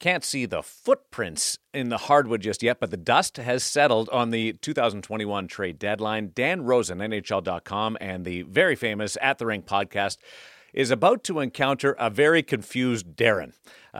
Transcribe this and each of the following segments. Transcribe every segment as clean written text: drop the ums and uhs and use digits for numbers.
Can't see the footprints in the hardwood just yet, but the dust has settled on the 2021 trade deadline. Dan Rosen, NHL.com, and the very famous At the Rink podcast is about to encounter a very confused Darren.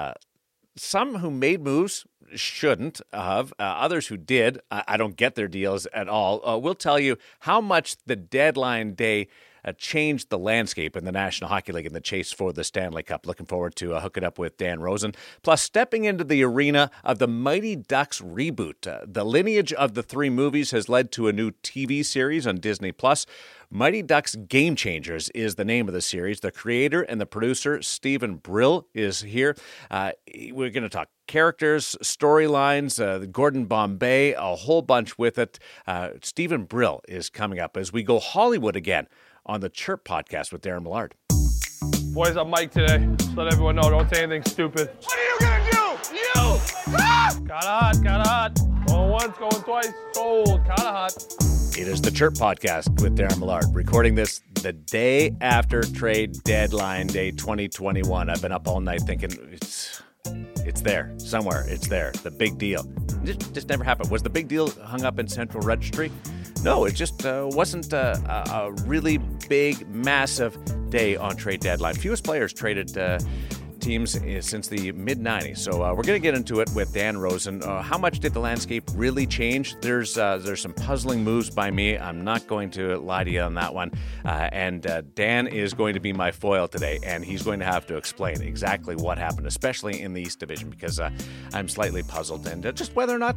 Some who made moves shouldn't have. Others who did, I don't get their deals at all. We'll tell you how much the deadline day changed the landscape in the National Hockey League in the chase for the Stanley Cup. Looking forward to hooking up with Dan Rosen. Plus, stepping into the arena of the Mighty Ducks reboot. The lineage of the three movies has led to a new TV series on Disney+. Mighty Ducks Game Changers is the name of the series. The creator and the producer, Steven Brill, is here. We're going to talk characters, storylines, Gordon Bombay, a whole bunch with it. Steven Brill is coming up as we go Hollywood again on the Chirp podcast with Darren Millard. Boys, I'm Mike today. Just let everyone know, don't say anything stupid. What are you gonna do? You! Ah! Kinda hot. Going once, going twice, sold. Kinda hot. It is the Chirp podcast with Darren Millard, recording this the day after trade deadline day 2021. I've been up all night thinking it's there somewhere. It's there. The big deal. It just never happened. Was the big deal hung up in Central Registry? No, it just wasn't a really big, massive day on trade deadline. Fewest players traded teams since the mid-'90s. So we're going to get into it with Dan Rosen. How much did the landscape really change? There's some puzzling moves by me. I'm not going to lie to you on that one. And Dan is going to be my foil today, and he's going to have to explain exactly what happened, especially in the East Division, because I'm slightly puzzled. And just whether or not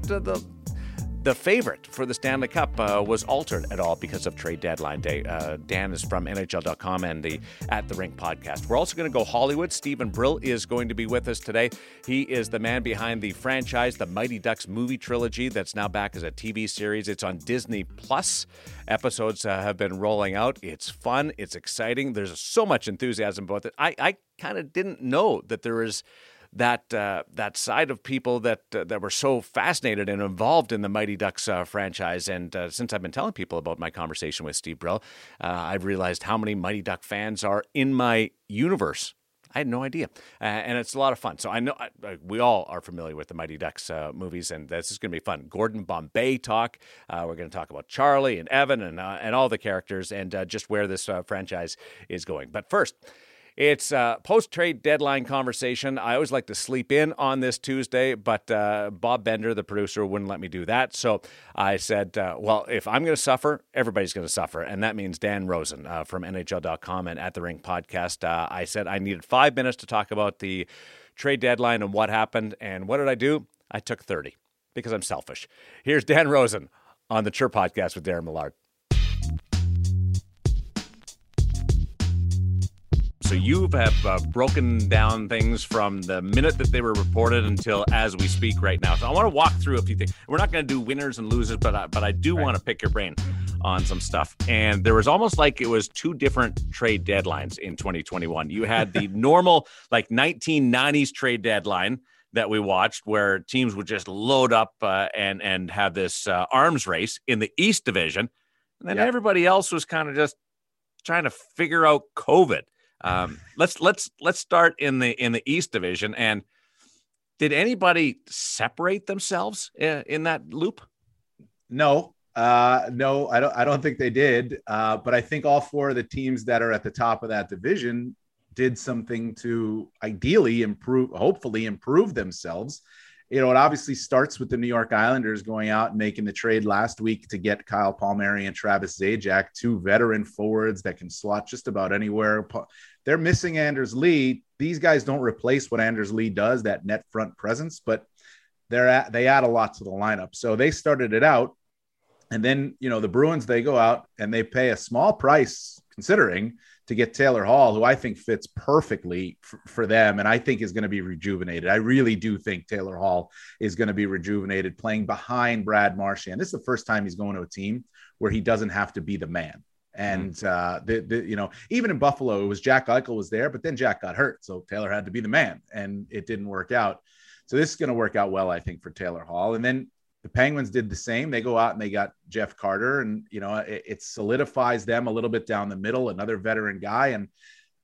the favorite for the Stanley Cup was altered at all because of trade deadline day. Dan is from NHL.com and the At the Rink podcast. We're also going to go Hollywood. Steven Brill is going to be with us today. He is the man behind the franchise, the Mighty Ducks movie trilogy that's now back as a TV series. It's on Disney+. Episodes have been rolling out. It's fun. It's exciting. There's so much enthusiasm about it. I kind of didn't know that there is that side of people that were so fascinated and involved in the Mighty Ducks franchise. And since I've been telling people about my conversation with Steve Brill, I've realized how many Mighty Duck fans are in my universe. I had no idea. And it's a lot of fun. So I know we all are familiar with the Mighty Ducks movies, and this is going to be fun. Gordon Bombay talk. We're going to talk about Charlie and Evan and all the characters and just where this franchise is going. But first, it's post-trade deadline conversation. I always like to sleep in on this Tuesday, but Bob Bender, the producer, wouldn't let me do that. So I said, well, if I'm going to suffer, everybody's going to suffer. And that means Dan Rosen from NHL.com and At the Rink podcast. I said I needed 5 minutes to talk about the trade deadline and what happened. And what did I do? I took 30 because I'm selfish. Here's Dan Rosen on the Chirp podcast with Darren Millard. So you have broken down things from the minute that they were reported until as we speak right now. So I want to walk through a few things. We're not going to do winners and losers, but I do want to pick your brain on some stuff. And there was almost like it was two different trade deadlines in 2021. You had the normal like 1990s trade deadline that we watched where teams would just load up and have this arms race in the East Division. And then everybody else was kind of just trying to figure out COVID. Let's start in the East Division. And did anybody separate themselves in that loop? No, I don't think they did. But I think all 4 of the teams that are at the top of that division did something to ideally hopefully improve themselves. You know, it obviously starts with the New York Islanders going out and making the trade last week to get Kyle Palmieri and Travis Zajac, 2 veteran forwards that can slot just about anywhere. They're missing Anders Lee. These guys don't replace what Anders Lee does, that net front presence, but they add a lot to the lineup. So they started it out. And then, you know, the Bruins, they go out and they pay a small price considering to get Taylor Hall, who I think fits perfectly for them and I think is going to be rejuvenated. I really do think Taylor Hall is going to be rejuvenated playing behind Brad Marchand. This is the first time he's going to a team where he doesn't have to be the man. And, you know, even in Buffalo, it was Jack Eichel was there, but then Jack got hurt. So Taylor had to be the man and it didn't work out. So this is going to work out well, I think, for Taylor Hall. And then the Penguins did the same. They go out and they got Jeff Carter, and, you know, it solidifies them a little bit down the middle, another veteran guy. And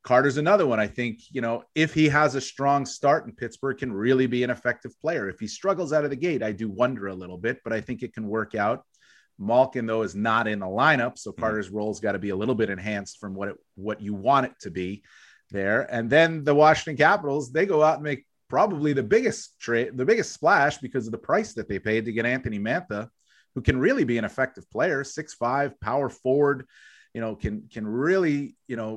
Carter's another one. I think, if he has a strong start in Pittsburgh, can really be an effective player. If he struggles out of the gate, I do wonder a little bit, but I think it can work out. Malkin, though, is not in the lineup, so Carter's role's got to be a little bit enhanced from what you want it to be there. And then the Washington Capitals, they go out and make probably the biggest trade, the biggest splash, because of the price that they paid to get Anthony Mantha, who can really be an effective player, 6'5", power forward, can really,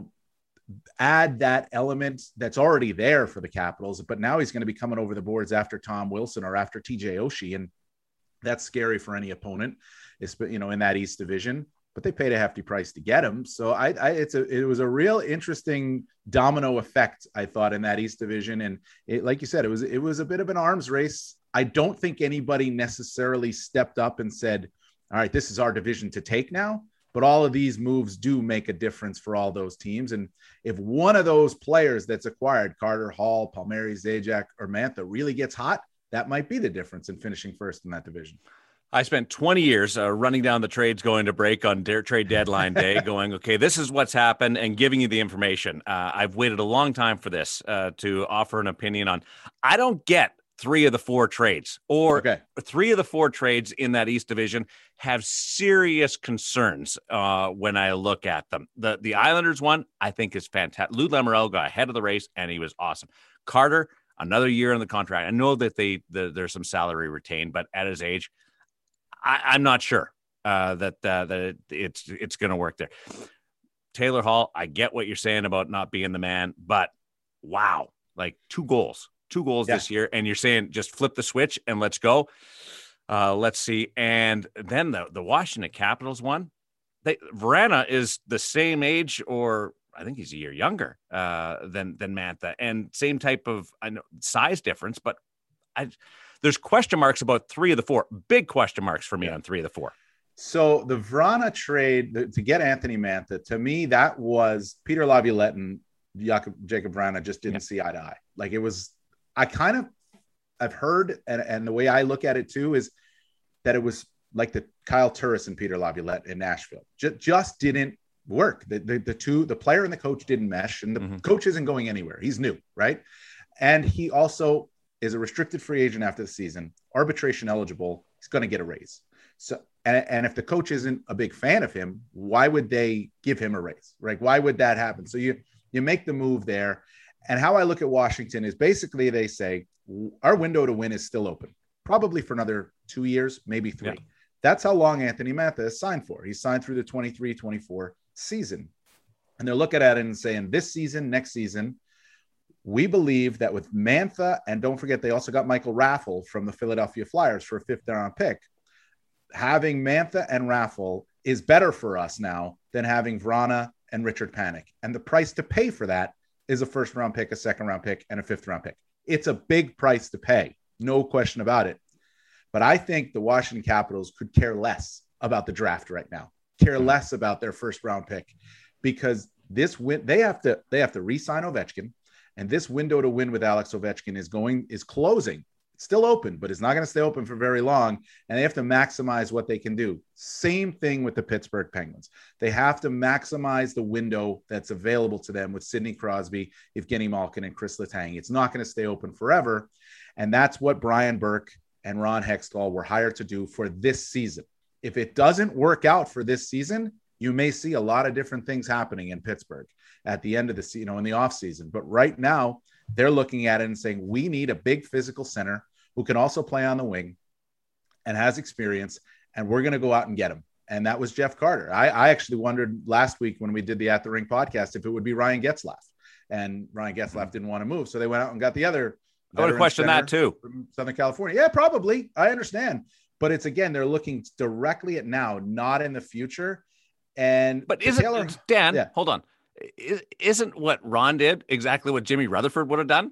add that element that's already there for the Capitals. But now he's going to be coming over the boards after Tom Wilson or after TJ Oshie, and that's scary for any opponent, in that East Division. But they paid a hefty price to get him. So it was a real interesting domino effect, I thought, in that East Division. And like you said, it was a bit of an arms race. I don't think anybody necessarily stepped up and said, all right, this is our division to take now. But all of these moves do make a difference for all those teams. And if one of those players that's acquired, Carter, Hall, Palmieri, Zajac, or Mantha, really gets hot, that might be the difference in finishing first in that division. I spent 20 years running down the trades going to break on trade deadline day going, okay, this is what's happened, and giving you the information. I've waited a long time for this to offer an opinion on. I don't get 3 of the 4 trades, or 3 of the 4 trades in that East Division have serious concerns when I look at them. The Islanders one, I think, is fantastic. Lou Lamoriello got ahead of the race, and he was awesome. Carter, another year in the contract. I know that there's some salary retained, but at his age, I'm not sure that it's going to work there. Taylor Hall, I get what you're saying about not being the man, but wow, like 2 goals this year. And you're saying just flip the switch and let's go. Let's see. And then the Washington Capitals one, Vrana is the same age, or I think he's a year younger than Mantha, and same type of size difference, but there's question marks about 3 of the 4. Big question marks for me on 3 of the 4. So the Vrana trade to get Anthony Mantha, to me, that was Peter Laviolette and Jacob Vrana just didn't see eye to eye. Like, it was, I've heard, and the way I look at it too, is that it was like the Kyle Turris and Peter Laviolette in Nashville. Just didn't work. The player and the coach didn't mesh, and the coach isn't going anywhere. He's new, right? And he also is a restricted free agent after the season, arbitration eligible. He's going to get a raise. So, and if the coach isn't a big fan of him, why would they give him a raise? Right? Why would that happen? So you make the move there. And how I look at Washington is basically they say our window to win is still open, probably for another 2 years, maybe 3. Yeah. That's how long Anthony Mantha is signed for. He's signed through the 23-24 season. And they're looking at it and saying this season, next season, we believe that with Mantha, and don't forget, they also got Michael Raffle from the Philadelphia Flyers for a 5th-round pick. Having Mantha and Raffle is better for us now than having Vrana and Richard Panik. And the price to pay for that is a 1st-round pick, a 2nd-round pick, and a 5th-round pick. It's a big price to pay, no question about it. But I think the Washington Capitals could care less about the draft right now, care less about their 1st-round pick, because they have to re-sign Ovechkin. And this window to win with Alex Ovechkin is closing. It's still open, but it's not going to stay open for very long. And they have to maximize what they can do. Same thing with the Pittsburgh Penguins. They have to maximize the window that's available to them with Sidney Crosby, Evgeny Malkin, and Chris Letang. It's not going to stay open forever. And that's what Brian Burke and Ron Hextall were hired to do for this season. If it doesn't work out for this season, you may see a lot of different things happening in Pittsburgh at the end of the season, in the offseason. But right now, they're looking at it and saying, we need a big physical center who can also play on the wing and has experience, and we're going to go out and get him. And that was Jeff Carter. I actually wondered last week when we did the At the Ring podcast if it would be Ryan Getzlaf. And Ryan Getzlaf didn't want to move. So they went out and got the other. I would have questioned that too. From Southern California. Yeah, probably. I understand. But it's, again, they're looking directly at now, not in the future. But Dan, hold on. Isn't what Ron did exactly what Jimmy Rutherford would have done?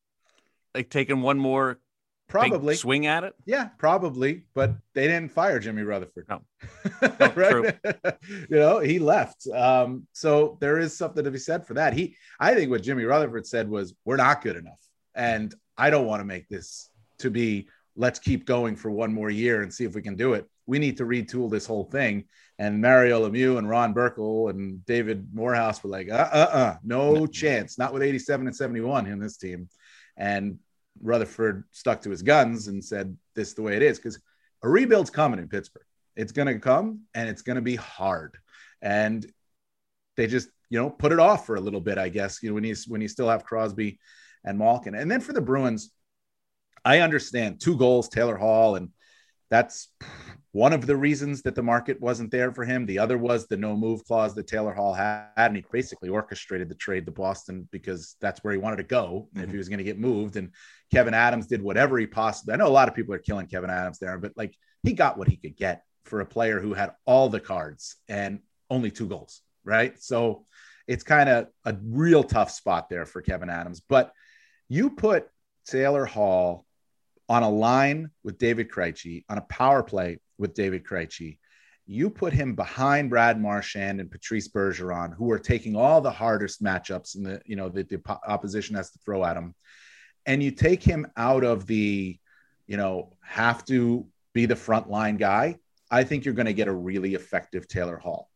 Like taking one more big swing at it? Yeah, probably. But they didn't fire Jimmy Rutherford. No. Right? True. He left. So there is something to be said for that. I think what Jimmy Rutherford said was, we're not good enough. And I don't want to make this to be, let's keep going for one more year and see if we can do it. we need to retool this whole thing. And Mario Lemieux and Ron Burkle and David Morehouse were like, no chance, not with 87 and 71 in this team. And Rutherford stuck to his guns and said, this is the way it is, because a rebuild's coming in Pittsburgh. It's going to come, and it's going to be hard. And they just, put it off for a little bit, I guess, when you still have Crosby and Malkin. And then for the Bruins, I understand 2 goals, Taylor Hall, and that's one of the reasons that the market wasn't there for him. The other was the no move clause that Taylor Hall had, and he basically orchestrated the trade to Boston because that's where he wanted to go if he was going to get moved. And Kevin Adams did whatever he possibly. I know a lot of people are killing Kevin Adams there, but like he got what he could get for a player who had all the cards and only 2 goals, right? So it's kind of a real tough spot there for Kevin Adams. But you put Taylor Hall on a line with David Krejci, on a power play with David Krejci, you put him behind Brad Marchand and Patrice Bergeron, who are taking all the hardest matchups and the opposition has to throw at him. And you take him out of the, have to be the frontline guy. I think you're going to get a really effective Taylor Hall.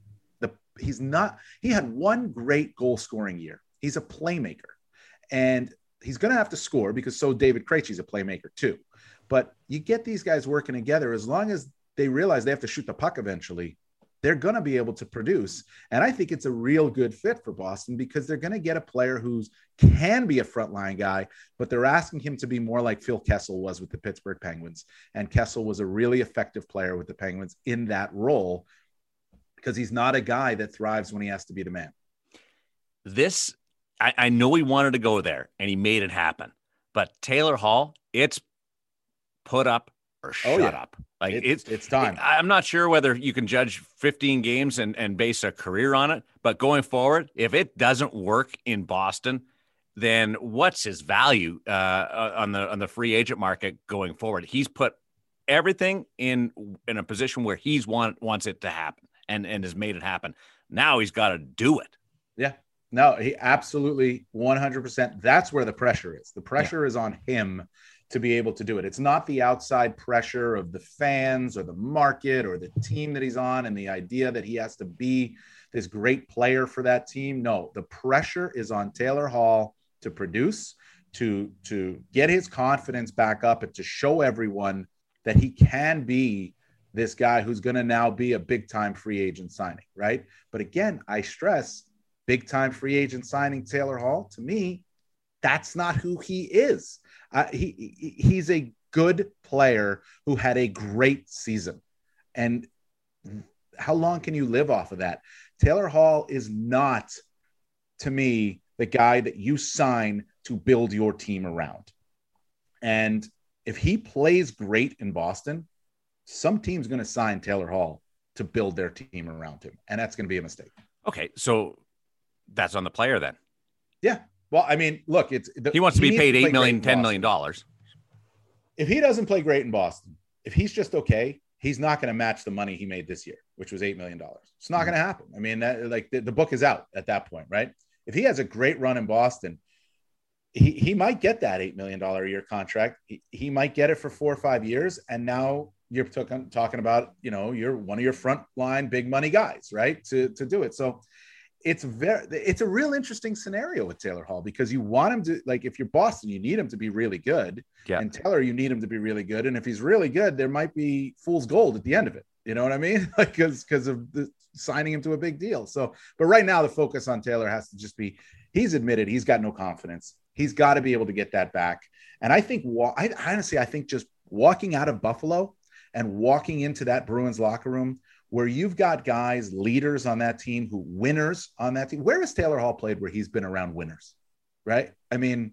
He had one great goal scoring year. He's a playmaker, and he's going to have to score because so David Krejci's a playmaker too. But you get these guys working together, as long as they realize they have to shoot the puck eventually, they're going to be able to produce. And I think it's a real good fit for Boston because they're going to get a player who can be a frontline guy, but they're asking him to be more like Phil Kessel was with the Pittsburgh Penguins. And Kessel was a really effective player with the Penguins in that role because he's not a guy that thrives when he has to be the man. I know he wanted to go there and he made it happen, but Taylor Hall, it's put up or shut up. Like it's time. I'm not sure whether you can judge 15 games and base a career on it, but going forward, if it doesn't work in Boston, then what's his value on the free agent market going forward? He's put everything in a position where he's wants it to happen and has made it happen. Now he's got to do it. Yeah. No, he absolutely 100%. That's where the pressure is. The pressure is on him to be able to do it. It's not the outside pressure of the fans or the market or the team that he's on and the idea that he has to be this great player for that team. No, the pressure is on Taylor Hall to produce, to get his confidence back up and to show everyone that he can be this guy who's going to now be a big-time free agent signing, right? But again, I stress, big-time free agent signing Taylor Hall, to me, that's not who he is. He's a good player who had a great season. And how long can you live off of that? Taylor Hall is not, to me, the guy that you sign to build your team around. And if he plays great in Boston, some team's going to sign Taylor Hall to build their team around him. And that's going to be a mistake. Okay, so that's on the player then. Yeah. Well, I mean, look, he wants to be paid $8 million, $10 million. If he doesn't play great in Boston, if he's just okay, he's not going to match the money he made this year, which was $8 million. It's not going to happen. I mean, the book is out at that point, right? If he has a great run in Boston, he might get that $8 million a year contract. He might get it for 4 or 5 years. And now you're talking about, you're one of your front line, big money guys, right? To do it. So it's a real interesting scenario with Taylor Hall because you want him to, like, if you're Boston, you need him to be really good. Yeah. And Taylor, you need him to be really good. And if he's really good, there might be fool's gold at the end of it. You know what I mean? Like, because of the signing him to a big deal. So, but right now the focus on Taylor has to just be, he's admitted he's got no confidence. He's got to be able to get that back. And I think, I think just walking out of Buffalo and walking into that Bruins locker room where you've got guys, leaders on that team, winners on that team. Where has Taylor Hall played where he's been around winners? Right? I mean,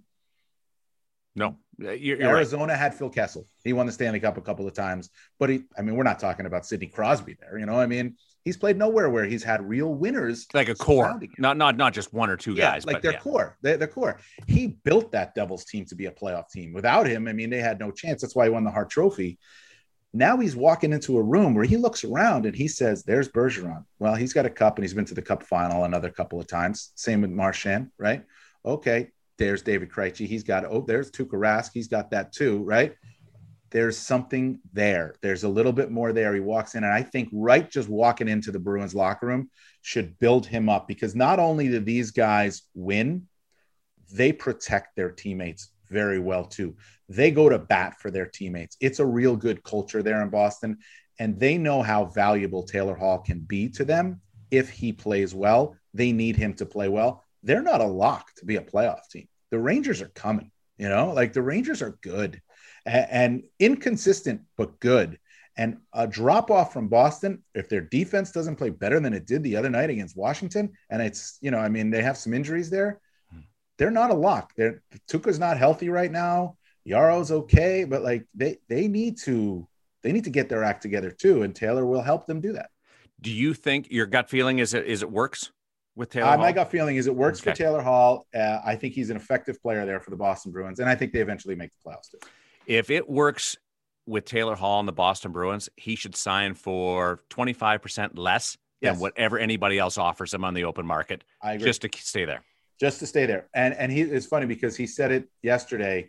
no. You're Arizona right. had Phil Kessel. He won the Stanley Cup a couple of times, but we're not talking about Sidney Crosby there. I mean, he's played nowhere where he's had real winners, like a core, not just one or two guys, like their core. Their core. He built that Devils team to be a playoff team. Without him, I mean, they had no chance. That's why he won the Hart Trophy. Now he's walking into a room where he looks around and he says, "There's Bergeron. Well, he's got a cup and he's been to the Cup final another couple of times. Same with Marchand, right? Okay." There's David Krejci. He's got, there's Tuukka Rask. He's got that too, right? there's something there. There's a little bit more there. He walks in, and I think just walking into the Bruins locker room should build him up, because not only do these guys win, they protect their teammates very well too. They go to bat for their teammates. It's a real good culture there in Boston, and they know how valuable Taylor Hall can be to them if he plays well. They need him to play well. They're not a lock to be a playoff team. The Rangers are coming, like the Rangers are good and inconsistent, but good. And a drop off from Boston, if their defense doesn't play better than it did the other night against Washington, and it's, they have some injuries there, they're not a lock. Tuukka's not healthy right now. Yaro's okay, but like they need to get their act together too, and Taylor will help them do that. Do you think your gut feeling is it works with Taylor Hall? My gut feeling is it works for Taylor Hall. I think he's an effective player there for the Boston Bruins, and I think they eventually make the playoffs too. If it works with Taylor Hall and the Boston Bruins, he should sign for 25% less than whatever anybody else offers him on the open market. I agree. Just to stay there. Just to stay there. And it's funny because he said it yesterday,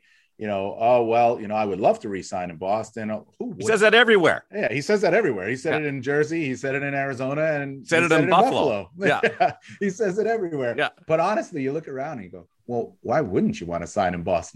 I would love to re-sign in Boston. He says that everywhere. Yeah, he says that everywhere. He said it in Jersey. He said it in Arizona. And said it in Buffalo. Yeah. He says it everywhere. Yeah. But honestly, you look around and you go, well, why wouldn't you want to sign in Boston?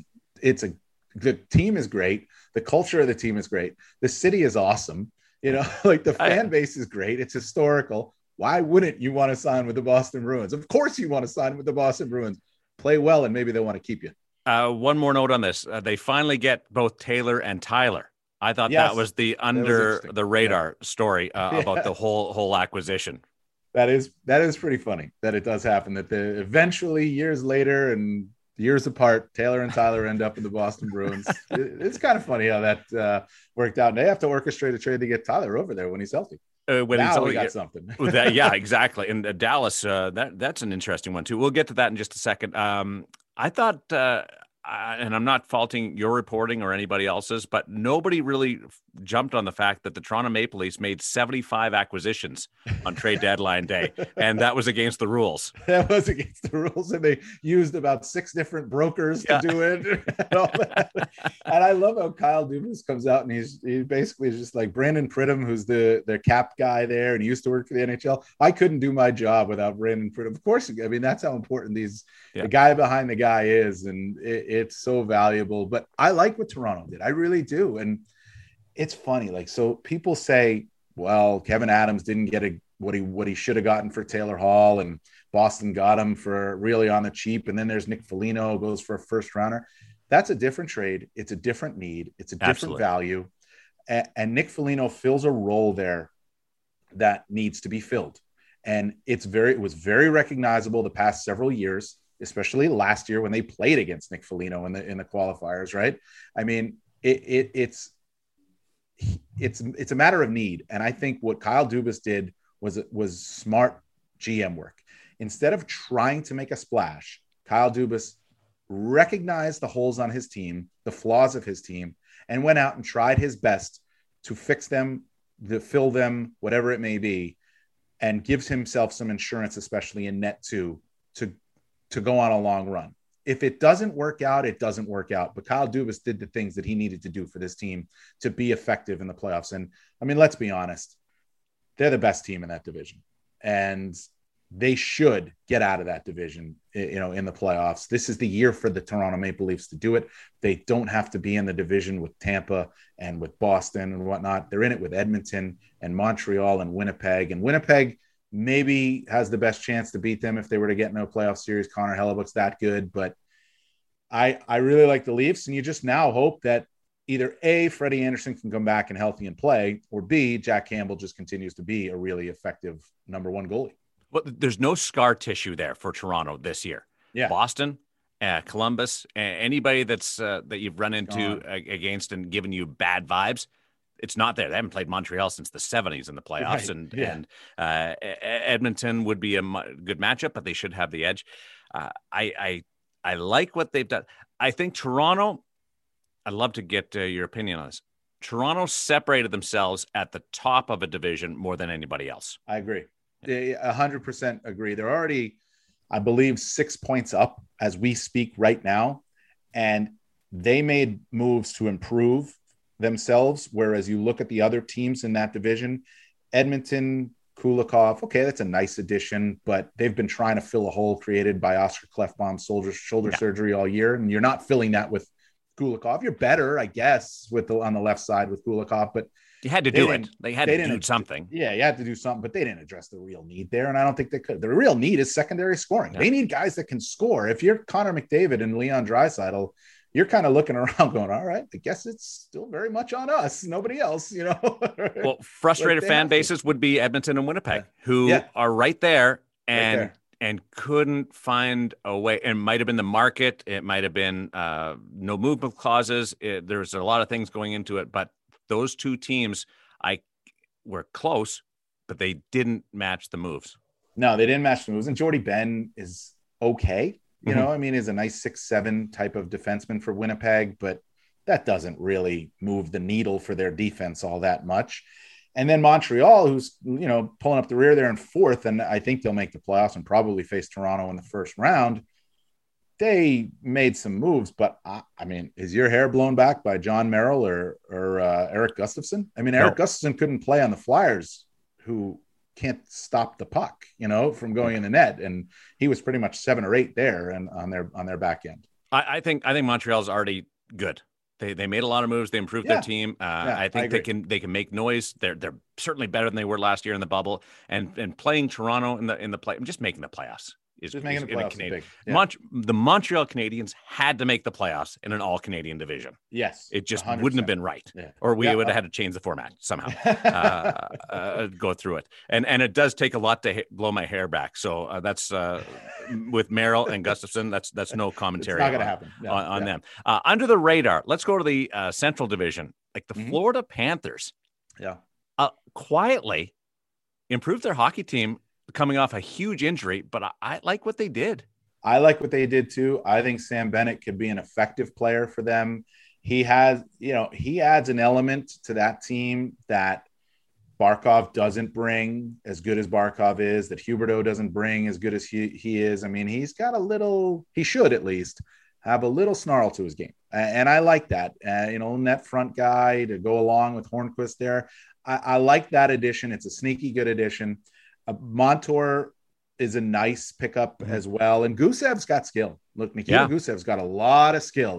The team is great. The culture of the team is great. The city is awesome. Like the fan base is great. It's historical. Why wouldn't you want to sign with the Boston Bruins? Of course you want to sign with the Boston Bruins. Play well, and maybe they want to keep you. One more note on this. They finally get both Taylor and Tyler. I thought that was the the radar story about the whole acquisition. That is pretty funny that it does happen, that eventually years later and years apart, Taylor and Tyler end up in the Boston Bruins. It's kind of funny how that worked out. And they have to orchestrate a trade to get Tyler over there when he's healthy. We got something. Yeah, exactly. And Dallas, that's an interesting one too. We'll get to that in just a second. I thought, and I'm not faulting your reporting or anybody else's, but nobody really jumped on the fact that the Toronto Maple Leafs made 75 acquisitions on trade deadline day, and that was against the rules. That was against the rules, and they used about 6 different brokers to do it. And all that. And I love how Kyle Dubas comes out, and he basically is just like Brandon Pridham, who's their cap guy there, and he used to work for the NHL. I couldn't do my job without Brandon Pridham. Of course, I mean, that's how important the guy behind the guy is, and it's so valuable. But I like what Toronto did. I really do. And it's funny. Like, so people say, well, Kevin Adams didn't get what he should have gotten for Taylor Hall, and Boston got him for really on the cheap. And then there's Nick Foligno goes for a first rounder. That's a different trade. It's a different need. It's a different value. And Nick Foligno fills a role there that needs to be filled. And it was very recognizable the past several years, especially last year when they played against Nick Foligno in the qualifiers, right? I mean, it's a matter of need. And I think what Kyle Dubas did was smart GM work. Instead of trying to make a splash, Kyle Dubas recognized the holes on his team, the flaws of his team, and went out and tried his best to fix them, to fill them, whatever it may be, and gives himself some insurance, especially in net two, to go on a long run. If it doesn't work out, it doesn't work out. But Kyle Dubas did the things that he needed to do for this team to be effective in the playoffs. And I mean, let's be honest, they're the best team in that division, and they should get out of that division, in the playoffs. This is the year for the Toronto Maple Leafs to do it. They don't have to be in the division with Tampa and with Boston and whatnot. They're in it with Edmonton and Montreal and Winnipeg maybe has the best chance to beat them if they were to get into a playoff series. Connor Hellebuck's that good, but I really like the Leafs, and you just now hope that either A, Freddie Anderson can come back and healthy and play, or B, Jack Campbell just continues to be a really effective number one goalie. Well, there's no scar tissue there for Toronto this year. Yeah, Boston, Columbus, anybody that's that you've run into against and given you bad vibes, it's not there. They haven't played Montreal since the 70s in the playoffs, right. and Edmonton would be a good matchup, but they should have the edge. I like what they've done. I think Toronto, I'd love to get your opinion on this. Toronto separated themselves at the top of a division more than anybody else. I agree. 100% agree. They're already, I believe, 6 points up as we speak right now. And they made moves to improve themselves, whereas you look at the other teams in that division, Edmonton, Kulikov, okay, that's a nice addition, but they've been trying to fill a hole created by Oscar Klefbom's shoulder surgery all year, and you're not filling that with Kulikov. You're better, I guess, on the left side with Kulikov, but you had to do it. They had to do something. Yeah, you had to do something, but they didn't address the real need there, and I don't think they could. The real need is secondary scoring. Yeah. They need guys that can score. If you're Connor McDavid and Leon Draisaitl, you're kind of looking around going, all right, I guess it's still very much on us, nobody else, Well, frustrated fan bases would be Edmonton and Winnipeg, who are right there and couldn't find a way. And might have been the market. It might have been no movement clauses. There's a lot of things going into it, but those two teams were close, but they didn't match the moves. No, they didn't match the moves. And Jordy Ben is okay. Is a nice 6'7" type of defenseman for Winnipeg, but that doesn't really move the needle for their defense all that much. And then Montreal, who's, pulling up the rear there in fourth, and I think they'll make the playoffs and probably face Toronto in the first round. They made some moves, but is your hair blown back by John Merrill or Eric Gustafson? Eric Gustafson couldn't play on the Flyers, who can't stop the puck, from going in the net. And he was pretty much 7 or 8 there and on their back end. I think Montreal's already good. They made a lot of moves. They improved their team. I think they can make noise. They're certainly better than they were last year in the bubble, and playing Toronto in the play, just making the playoffs. The Montreal Canadiens had to make the playoffs in an all-Canadian division. Yes. It just 100%. Wouldn't have been right. Yeah. Or we would have had to change the format somehow, go through it. And it does take a lot to blow my hair back. So that's with Merrill and Gustafson, that's no commentary. It's not going to happen on them. Under the radar, let's go to the Central Division. Like the Florida Panthers quietly improved their hockey team coming off a huge injury, but I like what they did. I like what they did too. I think Sam Bennett could be an effective player for them. He adds an element to that team that Barkov doesn't bring, as good as Barkov is, that Huberdeau doesn't bring as good as he is. He's got he should at least have a little snarl to his game. And I like that, net front guy to go along with Hornqvist there. I like that addition. It's a sneaky good addition. Montour is a nice pickup as well. And Gusev's got skill. Look, Nikita Gusev's got a lot of skill.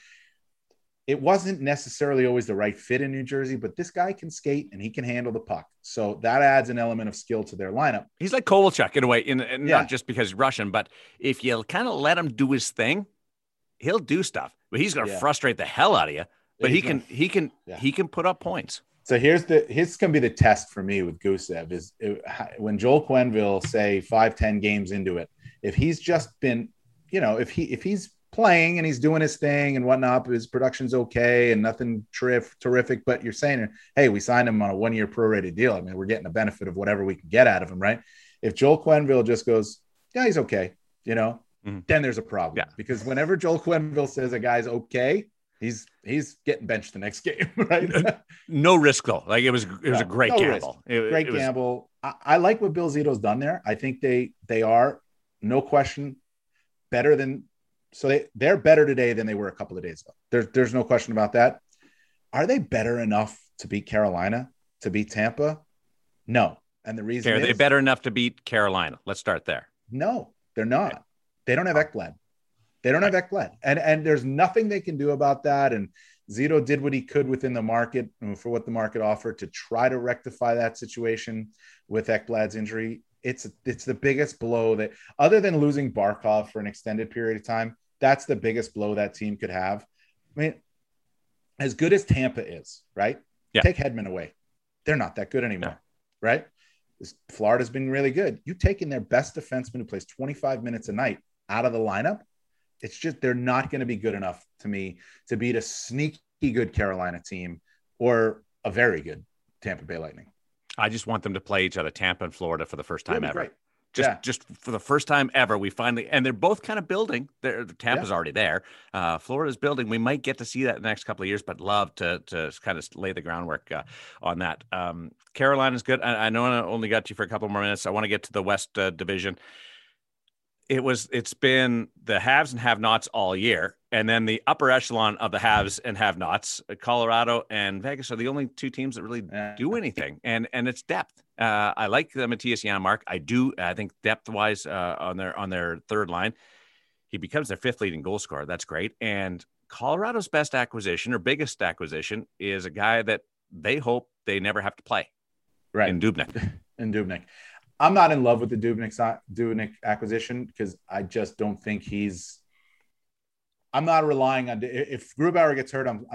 It wasn't necessarily always the right fit in New Jersey, but this guy can skate and he can handle the puck. So that adds an element of skill to their lineup. He's like Kovalchuk in a way, not just because he's Russian, but if you kind of let him do his thing, he'll do stuff. But he's going to frustrate the hell out of you. But he can put up points. So here's going to be the test for me with Gusev is when Joel Quenneville, say 5-10 games into it, if he's just been, if he's playing and he's doing his thing and whatnot, his production's okay and nothing terrific, but you're saying, hey, we signed him on a 1-year prorated deal. We're getting the benefit of whatever we can get out of him, right? If Joel Quenneville just goes, yeah, he's okay, then there's a problem. Yeah. Because whenever Joel Quenneville says a guy's okay, he's getting benched the next game, right? No risk though. Like it was a great gamble. Great gamble. I like what Bill Zito's done there. I think they are, no question, better than. So they're better today than they were a couple of days ago. There's no question about that. Are they better enough to beat Carolina, to beat Tampa? No. And the reason are they better enough to beat Carolina? Let's start there. No, they're not. Okay. They don't have Ekblad. They don't have Ekblad. And there's nothing they can do about that. And Zito did what he could within the market for what the market offered to try to rectify that situation with Ekblad's injury. It's the biggest blow that, other than losing Barkov for an extended period of time, that's the biggest blow that team could have. As good as Tampa is, right? Yeah. Take Hedman away. They're not that good anymore, right? Florida's been really good. You take in their best defenseman who plays 25 minutes a night out of the lineup. It's just, they're not going to be good enough to me to beat a sneaky good Carolina team or a very good Tampa Bay Lightning. I just want them to play each other, Tampa and Florida, for the first time ever. Great. Just for the first time ever, we finally, and they're both kind of building. Tampa's already there. Florida's building. We might get to see that in the next couple of years, but love to kind of lay the groundwork on that. Carolina's good. I know I only got you for a couple more minutes. I want to get to the West Division. It's been the haves and have-nots all year. And then the upper echelon of the haves and have-nots, Colorado and Vegas, are the only two teams that really do anything. And it's depth. I like Matthias Janmark. I think depth-wise on their third line, he becomes their fifth leading goal scorer. That's great. And Colorado's best acquisition or biggest acquisition is a guy that they hope they never have to play. Right. In Dubnyk. Dubnyk. I'm not in love with the Dubnyk acquisition because I just don't think I'm not relying on, if Grubauer gets hurt, I'm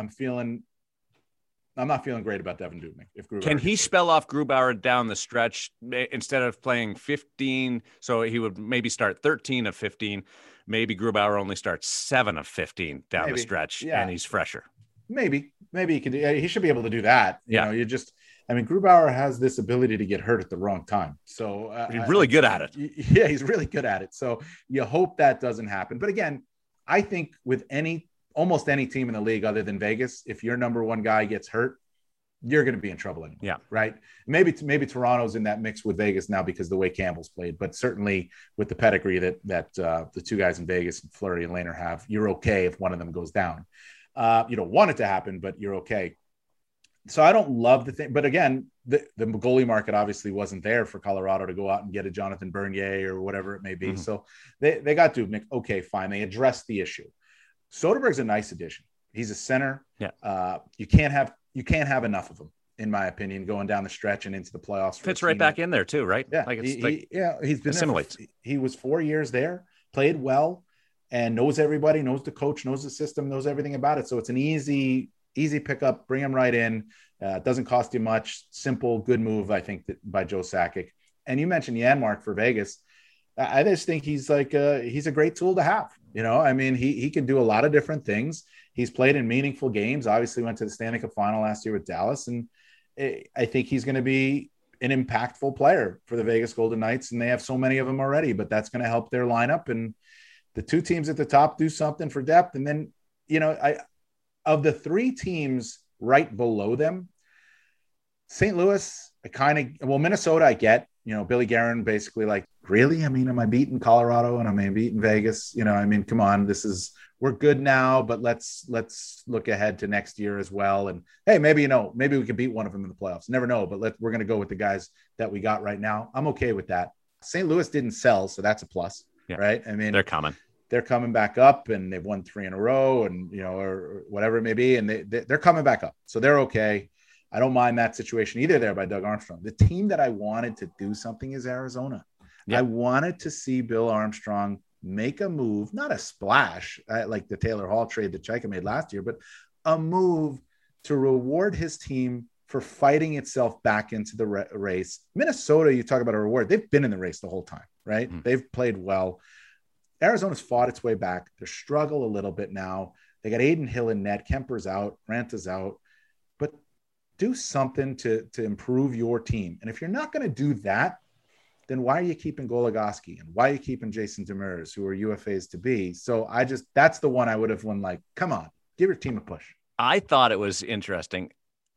not feeling great about Devan Dubnyk. Can he spell off Grubauer down the stretch instead of playing 15? So he would maybe start 13 of 15. Maybe Grubauer only starts 7 of 15 down the stretch, and he's fresher. Maybe he could. He should be able to do that. Yeah. Grubauer has this ability to get hurt at the wrong time. So he's really good at it. Yeah, he's really good at it. So you hope that doesn't happen. But again, I think with almost any team in the league other than Vegas, if your number one guy gets hurt, you're going to be in trouble anyway. Yeah. Right. Maybe Toronto's in that mix with Vegas now because of the way Campbell's played, but certainly with the pedigree that the two guys in Vegas, Fleury and Lehner have, you're okay if one of them goes down. You don't want it to happen, but you're okay. So I don't love the thing, but again, the goalie market obviously wasn't there for Colorado to go out and get a Jonathan Bernier or whatever it may be. Mm-hmm. So they got Dubnyk. Okay, fine. They addressed the issue. Soderberg's a nice addition. He's a center. Yeah. You can't have enough of him, in my opinion, going down the stretch and into the playoffs. Fits right back in there too, right? Yeah. He's been assimilates. He was 4 years there, played well, and knows everybody, knows the coach, knows the system, knows everything about it. So it's an easy pickup, bring him right in. Doesn't cost you much. Simple, good move, I think, by Joe Sakic. And you mentioned Janmark for Vegas. I just think he's a great tool to have. He can do a lot of different things. He's played in meaningful games. Obviously went to the Stanley Cup final last year with Dallas. And I think he's going to be an impactful player for the Vegas Golden Knights. And they have so many of them already, but that's going to help their lineup. And the two teams at the top do something for depth. And then, of the three teams right below them, St. Louis, Minnesota, I get, Billy Guerin basically really? Am I beating Colorado and am I beating Vegas? Come on, we're good now, but let's look ahead to next year as well. And hey, maybe we could beat one of them in the playoffs. Never know, but we're going to go with the guys that we got right now. I'm okay with that. St. Louis didn't sell, so that's a plus, right? They're coming back up and they've won 3 in a row and, or whatever it may be. And they're coming back up. So they're okay. I don't mind that situation either there by Doug Armstrong. The team that I wanted to do something is Arizona. Yep. I wanted to see Bill Armstrong make a move, not a splash like the Taylor Hall trade that Chaika made last year, but a move to reward his team for fighting itself back into the race. Minnesota, you talk about a reward. They've been in the race the whole time, right? Mm-hmm. They've played well. Arizona's fought its way back. They struggle a little bit now. They got Aiden Hill in net. Kemper's out. Ranta's out. But do something to improve your team. And if you're not going to do that, then why are you keeping Goligoski? And why are you keeping Jason Demers, who are UFAs to be? So that's the one I would have won. Come on, give your team a push. I thought it was interesting.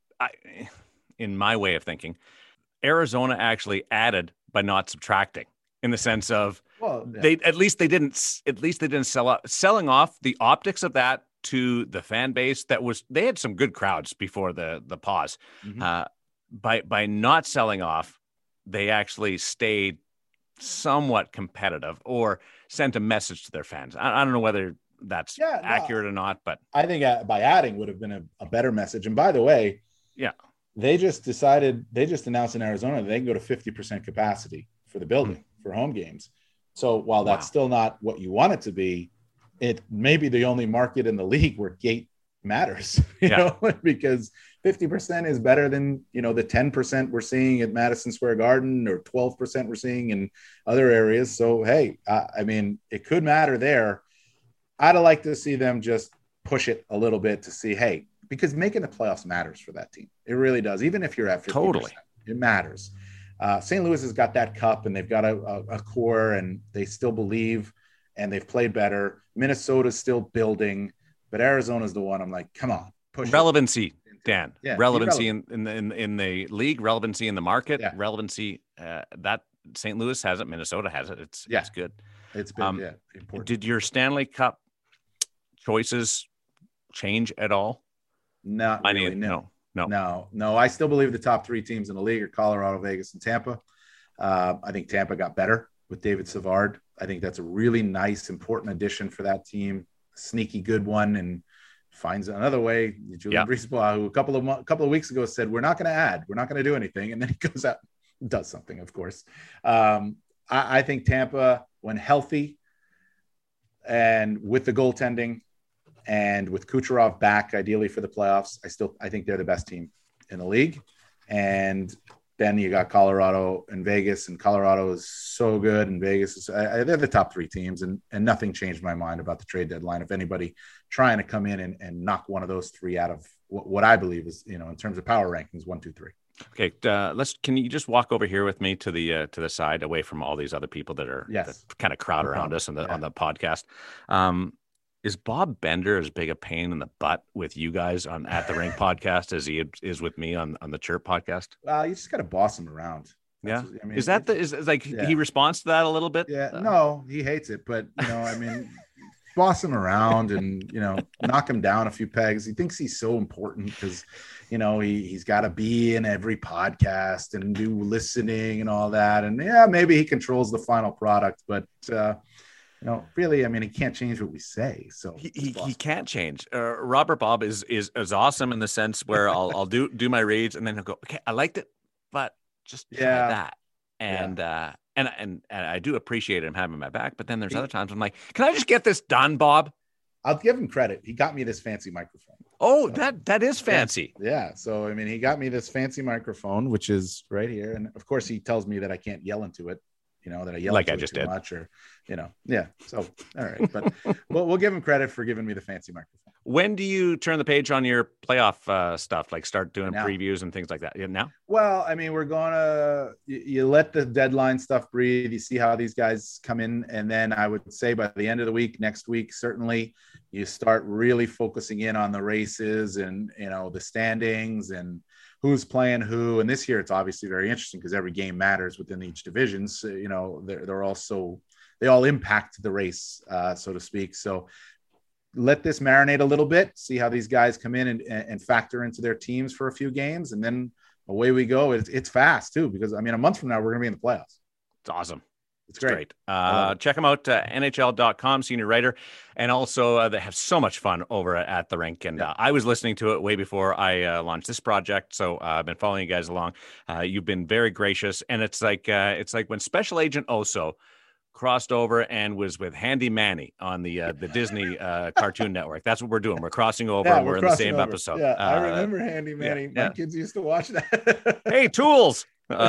In my way of thinking, Arizona actually added by not subtracting, in the sense of they didn't sell out. Selling off the optics of that to the fan base they had some good crowds before the pause. Mm-hmm. By not selling off, they actually stayed somewhat competitive or sent a message to their fans. I don't know whether that's accurate or not, but I think by adding would have been a better message. And by the way, they just announced in Arizona that they can go to 50% capacity for the building for home games. So while that's still not what you want it to be, it may be the only market in the league where gate matters, because 50% is better than, the 10% we're seeing at Madison Square Garden or 12% we're seeing in other areas. So, hey, it could matter there. I'd like to see them just push it a little bit to see, hey, because making the playoffs matters for that team. It really does. Even if you're at 50%, totally. It matters. St. Louis has got that cup and they've got a core and they still believe and they've played better. Minnesota's still building, but Arizona's the one I'm like, come on, push relevancy, Dan. Yeah, relevancy in the league, relevancy in the market, relevancy that St. Louis has it, Minnesota has it. It's good. It's been important. Did your Stanley Cup choices change at all? Not really. No. I still believe the top 3 teams in the league are Colorado, Vegas, and Tampa. I think Tampa got better with David Savard. I think that's a really nice, important addition for that team. Sneaky good one, and finds another way. Julian Brisebois, who a couple of weeks ago said, we're not going to add, we're not going to do anything. And then he goes out and does something, of course. I think Tampa, when healthy and with the goaltending and with Kucherov back, ideally for the playoffs, I think they're the best team in the league. And then you got Colorado and Vegas, and Colorado is so good, and Vegas is they're the top 3 teams, and nothing changed my mind about the trade deadline. If anybody trying to come in and knock one of those 3 out of what I believe is, in terms of power rankings, 1, 2, 3. Okay, can you just walk over here with me to the side, away from all these other people that kind of crowd around us on the podcast? Is Bob Bender as big a pain in the butt with you guys on At the Rink podcast as he is with me on the Chirp podcast? You just got to boss him around. Yeah. He responds to that a little bit? Yeah. No, he hates it, but boss him around and, knock him down a few pegs. He thinks he's so important because, he's got to be in every podcast and do listening and all that. And maybe he controls the final product, but, really, he can't change what we say. So he can't change. Robert Bob is awesome in the sense where I'll do my reads and then he'll go, okay, I liked it, but just try that. And I do appreciate him having my back. But then there's other times I'm like, can I just get this done, Bob? I'll give him credit. He got me this fancy microphone. Oh, so, that is fancy. Yeah. So, he got me this fancy microphone, which is right here. And of course he tells me that I can't yell into it. That I yell like I just did too much, or yeah. So all right, but we'll give him credit for giving me the fancy microphone. When do you turn the page on your playoff stuff? Like start doing previews and things like that? Now? Well, we're gonna you let the deadline stuff breathe. You see how these guys come in, and then I would say by the end of the week, next week, certainly you start really focusing in on the races and the standings and who's playing who. And this year it's obviously very interesting because every game matters within each division. So, they're also, they all impact the race, so to speak. So let this marinate a little bit, see how these guys come in and factor into their teams for a few games. And then away we go. It's fast too, because a month from now, we're going to be in the playoffs. It's awesome. It's great. Check them out, NHL.com, senior writer. And also they have so much fun over at the rink. And I was listening to it way before I launched this project. So I've been following you guys along. You've been very gracious. And it's like when Special Agent Oso crossed over and was with Handy Manny on the Disney Cartoon Network. That's what we're doing. We're crossing over. Yeah, we're in the same episode. Yeah, I remember Handy Manny. My kids used to watch that. Hey, Tools.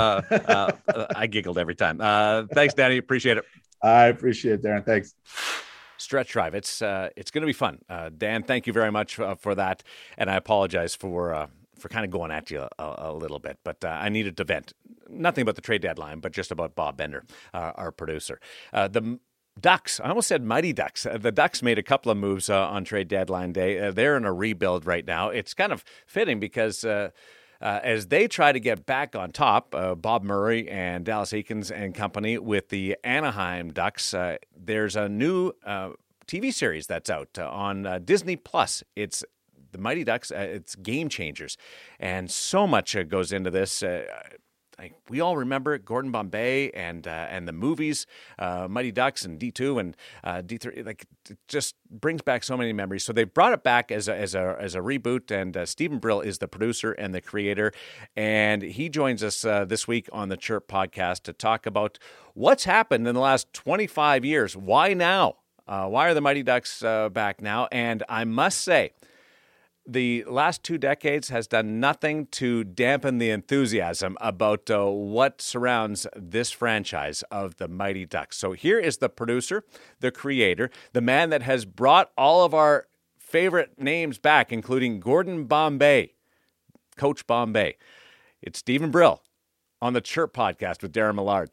I giggled every time. Thanks, Danny. Appreciate it. I appreciate it, Darren. Thanks. Stretch drive. It's going to be fun. Dan, thank you very much for that. And I apologize for kind of going at you a little bit, but I needed to vent. Nothing about the trade deadline, but just about Bob Bender, our producer. The Ducks, I almost said Mighty Ducks. The Ducks made a couple of moves on trade deadline day. They're in a rebuild right now. It's kind of fitting because as they try to get back on top, Bob Murray and Dallas Eakins and company with the Anaheim Ducks, there's a new TV series that's out on Disney Plus. It's the Mighty Ducks. It's Game Changers, and so much goes into this. We all remember Gordon Bombay and the movies, Mighty Ducks and D2 and D3. Like, it just brings back so many memories. So they brought it back as a reboot, and Stephen Brill is the producer and the creator, and he joins us this week on the Chirp podcast to talk about what's happened in the last 25 years. Why now? Why are the Mighty Ducks back now? And I must say, the last 2 decades has done nothing to dampen the enthusiasm about what surrounds this franchise of the Mighty Ducks. So here is the producer, the creator, the man that has brought all of our favorite names back, including Gordon Bombay, Coach Bombay. It's Stephen Brill on the Chirp podcast with Darren Millard.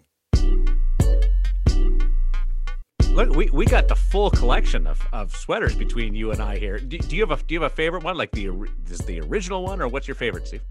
Look, we got the full collection of sweaters between you and I here. Do you have a favorite one? Like is the original one, or what's your favorite, Steve?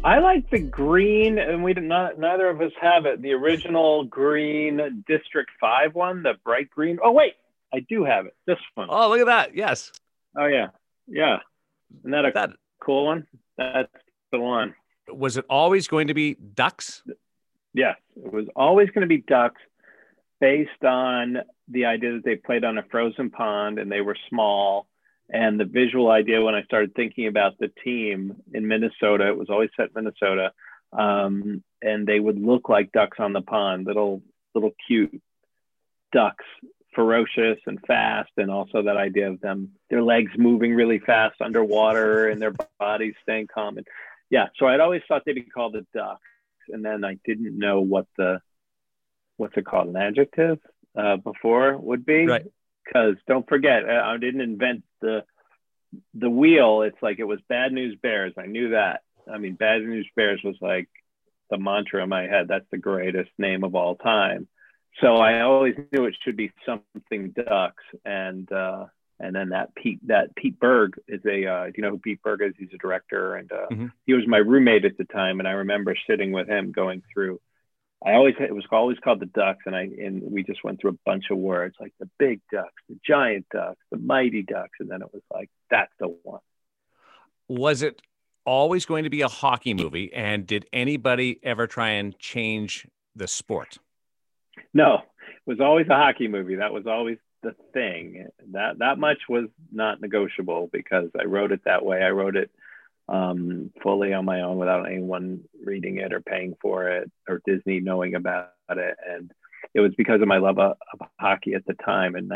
I like the green, and neither of us have it. The original green District 5 one, the bright green. Oh wait, I do have it. This one. Oh, look at that. Yes. Oh yeah. Isn't that a cool one? That's the one. Was it always going to be ducks? Yes, it was always going to be ducks, based on the idea that they played on a frozen pond and they were small. And the visual idea when I started thinking about the team in Minnesota, it was always set in Minnesota, and they would look like ducks on the pond, little cute ducks, ferocious and fast, and also that idea of their legs moving really fast underwater and their bodies staying calm. And yeah, so I'd always thought they'd be called the ducks, and then I didn't know what's it called, an adjective before would be, right? Because don't forget, I didn't invent the wheel. It's like it was Bad News Bears. I knew that. I mean, Bad News Bears was like the mantra in my head. That's the greatest name of all time. So I always knew it should be something ducks. And then that Pete Berg is do you know who Pete Berg is? He's a director, and he was my roommate at the time. And I remember sitting with him going through. It was always called the Ducks, and we just went through a bunch of words like the big ducks, the giant ducks, the mighty ducks, and then it was like, that's the one. Was it always going to be a hockey movie? And did anybody ever try and change the sport? No, it was always a hockey movie. That was always the thing. That much was not negotiable because I wrote it that way. I wrote it fully on my own without anyone reading it or paying for it or Disney knowing about it. And it was because of my love of hockey at the time in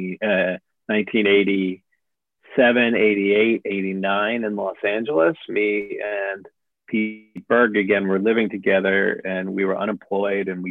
1987, 88, 89 in Los Angeles. Me and Pete Berg again were living together, and we were unemployed, and we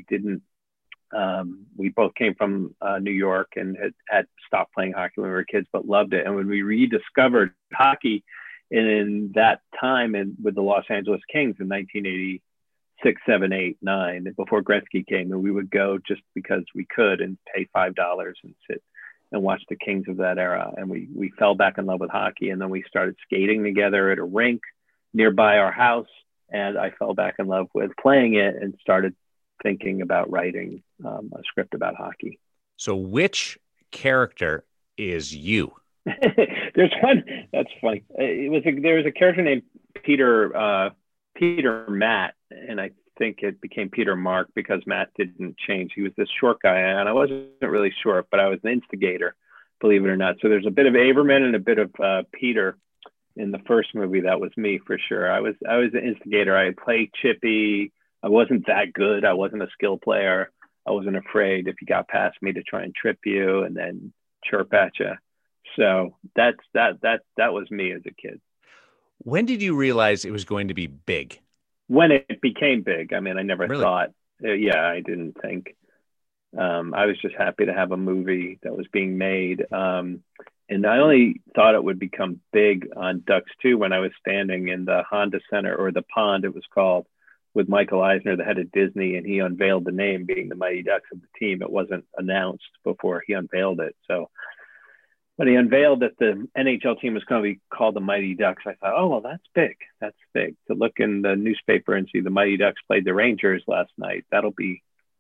both came from New York and had stopped playing hockey when we were kids, but loved it. And when we rediscovered hockey in that time and with the Los Angeles Kings in 1986, 7, 8, 9, before Gretzky came, and we would go just because we could and pay $5 and sit and watch the Kings of that era. And we fell back in love with hockey, and then we started skating together at a rink nearby our house, and I fell back in love with playing it and started thinking about writing a script about hockey. So which character is you? There's one that's funny. There was a character named Peter Matt, and I think it became Peter Mark because Matt didn't change. He was this short guy, and I wasn't really short, but I was an instigator, believe it or not. So there's a bit of Averman and a bit of Peter in the first movie. That was me for sure. I was an instigator. I played chippy. I wasn't that good. I wasn't a skill player. I wasn't afraid if you got past me to try and trip you and then chirp at you. So that was me as a kid. When did you realize it was going to be big? When it became big. I mean, I never really? thought. I didn't think. I was just happy to have a movie that was being made. And I only thought it would become big on Ducks 2 when I was standing in the Honda Center, or the Pond it was called, with Michael Eisner, the head of Disney, and he unveiled the name being the Mighty Ducks of the team. It wasn't announced before he unveiled it. So when he unveiled that the NHL team was going to be called the Mighty Ducks, I thought, oh, well, that's big. That's big. To look in the newspaper and see the Mighty Ducks played the Rangers last night, that'll be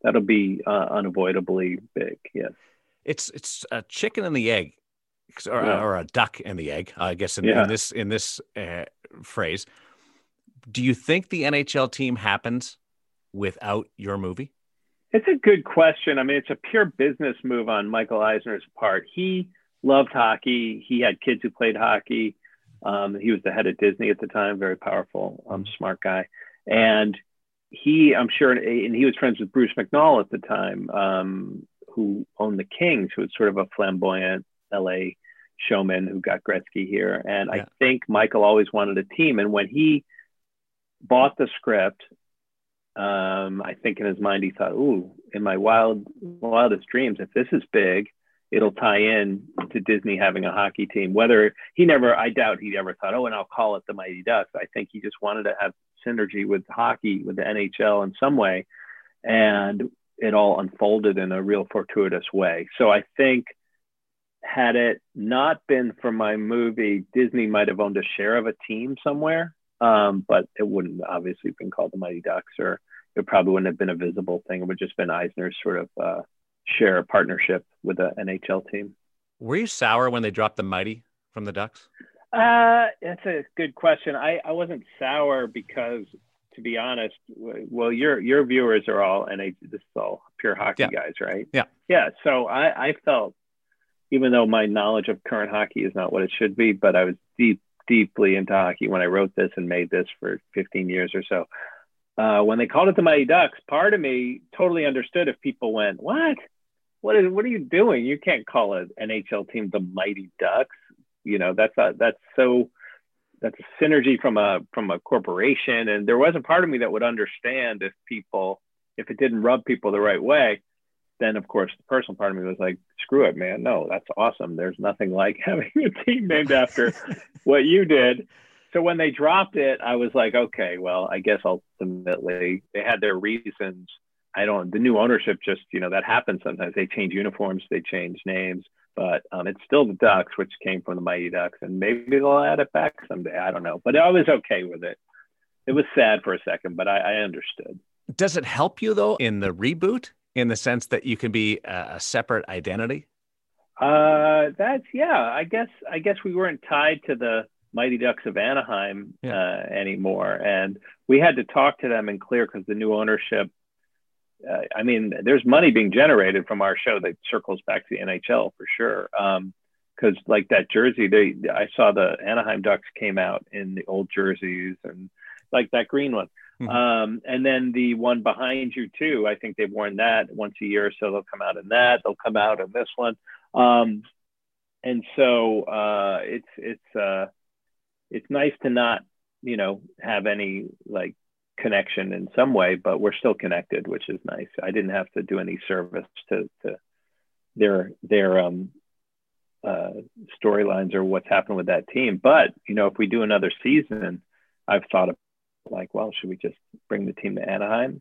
unavoidably big. Yes. It's a chicken and the egg, or a duck and the egg, I guess in this phrase. Do you think the NHL team happens without your movie? It's a good question. I mean, it's a pure business move on Michael Eisner's part. He loved hockey. He had kids who played hockey. He was the head of Disney at the time, very powerful, smart guy. And I'm sure, and he was friends with Bruce McNall at the time, who owned the Kings, who was sort of a flamboyant LA showman who got Gretzky here. And I think Michael always wanted a team. And when he bought the script, I think in his mind he thought, ooh, in my wildest dreams, if this is big, it'll tie in to Disney having a hockey team. I doubt he ever thought, oh, and I'll call it the Mighty Ducks. I think he just wanted to have synergy with hockey, with the NHL in some way. And it all unfolded in a real fortuitous way. So I think had it not been for my movie, Disney might have owned a share of a team somewhere. but it wouldn't obviously have been called the Mighty Ducks, or it probably wouldn't have been a visible thing. It would just been Eisner's sort of share a partnership with the NHL team. Were you sour when they dropped the Mighty from the Ducks? That's a good question. I wasn't sour because, to be honest, well, your viewers are all this is all pure hockey guys, right? Yeah. So I felt, even though my knowledge of current hockey is not what it should be, but I was deeply into hockey when I wrote this and made this for 15 years or so. When they called it the Mighty Ducks, part of me totally understood if people went, what are you doing? You can't call an NHL team the Mighty Ducks. You know, that's a synergy from a corporation. And there was a part of me that would understand if it didn't rub people the right way. Then, of course, the personal part of me was like, screw it, man. No, that's awesome. There's nothing like having a team named after what you did. So when they dropped it, I was like, okay, well, I guess ultimately they had their reasons. The new ownership just, that happens sometimes. They change uniforms, they change names, but it's still the Ducks, which came from the Mighty Ducks, and maybe they'll add it back someday. I don't know, but I was okay with it. It was sad for a second, but I understood. Does it help you, though, in the reboot, in the sense that you can be a separate identity? I guess we weren't tied to the Mighty Ducks of Anaheim anymore. And we had to talk to them and clear, because the new ownership, there's money being generated from our show that circles back to the NHL for sure. Because like that jersey, I saw the Anaheim Ducks came out in the old jerseys, and like that green one. Mm-hmm. And then the one behind you too, I think they've worn that once a year. So they'll come out in that, they'll come out in this one. And so it's nice to not, have any like connection in some way, but we're still connected, which is nice. I didn't have to do any service to their storylines or what's happened with that team. But, if we do another season, I've thought of like, well, should we just bring the team to Anaheim?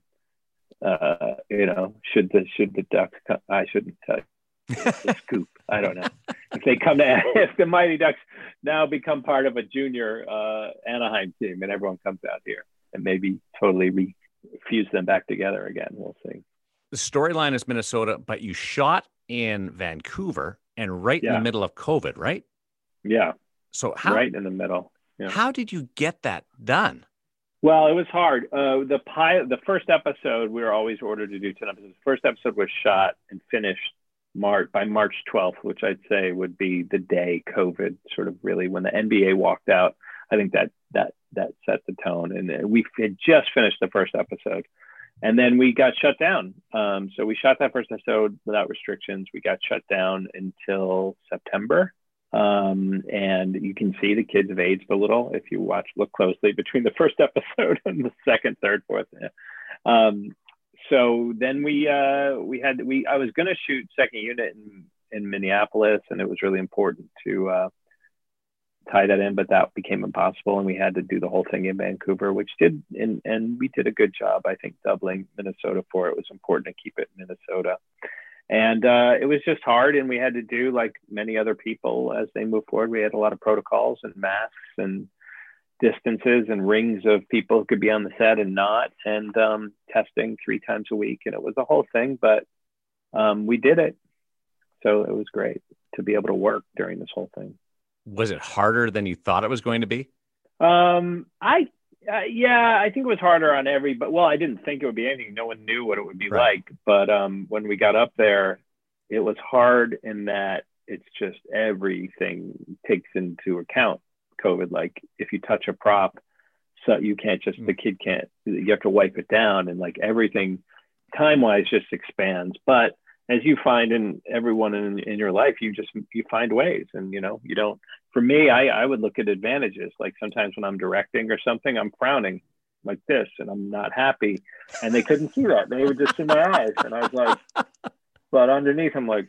Should the Ducks come? I shouldn't tell you. The scoop. I don't know. If the Mighty Ducks now become part of a junior Anaheim team and everyone comes out here, and maybe totally fuse them back together again. We'll see. The storyline is Minnesota, but you shot in Vancouver and right in the middle of COVID, right? Yeah. So right in the middle. Yeah. How did you get that done? Well, it was hard. The first episode, we were always ordered to do 10 episodes. The first episode was shot and finished by March 12th, which I'd say would be the day COVID sort of really, when the NBA walked out. I think that set the tone. And we had just finished the first episode, and then we got shut down. So we shot that first episode without restrictions. We got shut down until September. And you can see the kids have aged a little if you look closely between the first episode and the second, third, fourth. So then I was going to shoot second unit in Minneapolis, and it was really important to tie that in, but that became impossible, and we had to do the whole thing in Vancouver, which and we did a good job, I think, doubling Minnesota for it. It was important to keep it in Minnesota. And it was just hard, and we had to do, like many other people as they move forward, we had a lot of protocols and masks and distances and rings of people who could be on the set and not, and testing 3 times a week. And it was a whole thing, but we did it. So it was great to be able to work during this whole thing. Was it harder than you thought it was going to be? I think it was harder on well, I didn't think it would be anything. No one knew what it would be like. But when we got up there, it was hard in that it's just everything takes into account COVID. Like if you touch a prop, so you can't just, the kid can't, you have to wipe it down, and like everything time-wise just expands. But as you find in everyone in your life, you find ways, and you don't. For me, I would look at advantages. Like sometimes when I'm directing or something, I'm frowning like this, and I'm not happy, and they couldn't see that. They would just see my eyes, and I was like, but underneath, I'm like,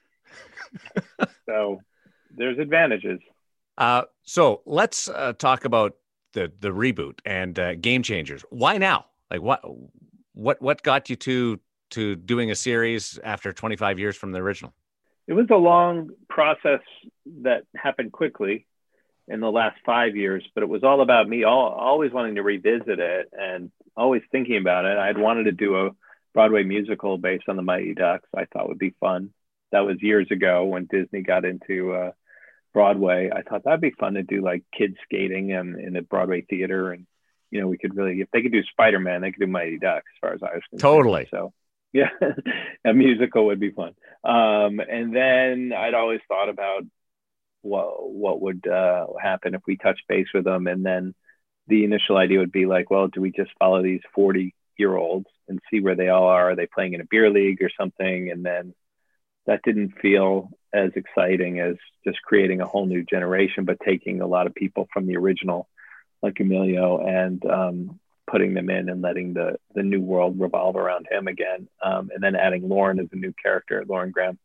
so there's advantages. So let's talk about the reboot and Game Changers. Why now? Like what got you to doing a series after 25 years from the original? It was a long process that happened quickly. in the last 5 years, but it was all about me always wanting to revisit it and always thinking about it. I'd wanted to do a Broadway musical based on the Mighty Ducks. I thought would be fun. That was years ago when Disney got into Broadway. I thought that'd be fun to do like kids skating in a Broadway theater. And, you know, we could really, if they could do Spider-Man, they could do Mighty Ducks as far as I was concerned. Totally. So yeah, a musical would be fun. And then I'd always thought about what would happen if we touched base with them. And then the initial idea would be like, well, do we just follow these 40-year-olds and see where they all are? Are they playing in a beer league or something? And then that didn't feel as exciting as just creating a whole new generation, but taking a lot of people from the original, like Emilio, and putting them in and letting the new world revolve around him again. And then adding Lauren as a new character, Lauren Graham,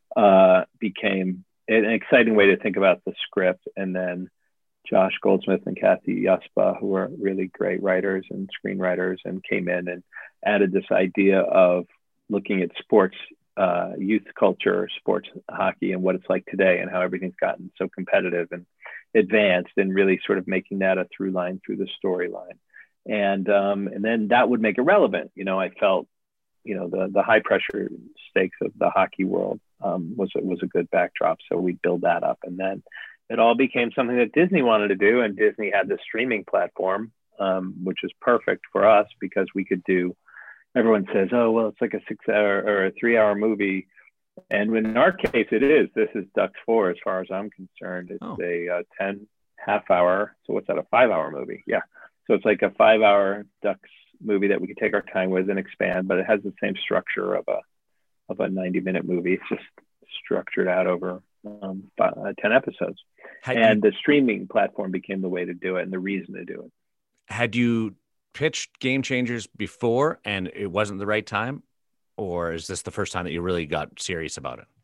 became an exciting way to think about the script. And then Josh Goldsmith and Kathy Yuspa, who are really great writers and screenwriters, and came in and added this idea of looking at sports, youth culture, sports hockey, and what it's like today, and how everything's gotten so competitive and advanced, and really sort of making that a through line through the storyline. And then that would make it relevant. You know, I felt, you know, the high pressure stakes of the hockey world was a good backdrop. So we build that up, and then it all became something that Disney wanted to do, and Disney had the streaming platform, which is perfect for us because we could do. Everyone says, "Oh, well, it's like a 6-hour or a 3-hour movie," and in our case, it is. This is Ducks 4, as far as I'm concerned. It's a 10 half-hour. So what's that? A 5-hour movie? Yeah. So it's like a 5-hour Ducks movie that we could take our time with and expand, but it has the same structure of a 90-minute movie. It's just structured out over 10 episodes. And the streaming platform became the way to do it and the reason to do it. Had you pitched Game Changers before and it wasn't the right time, or is this the first time that you really got serious about it?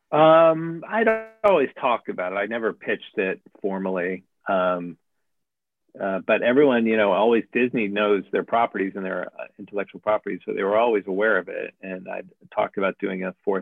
I'd always talked about it. I never pitched it formally. But everyone, you know, always Disney knows their properties and their intellectual properties, so they were always aware of it. And I talked about doing a 4th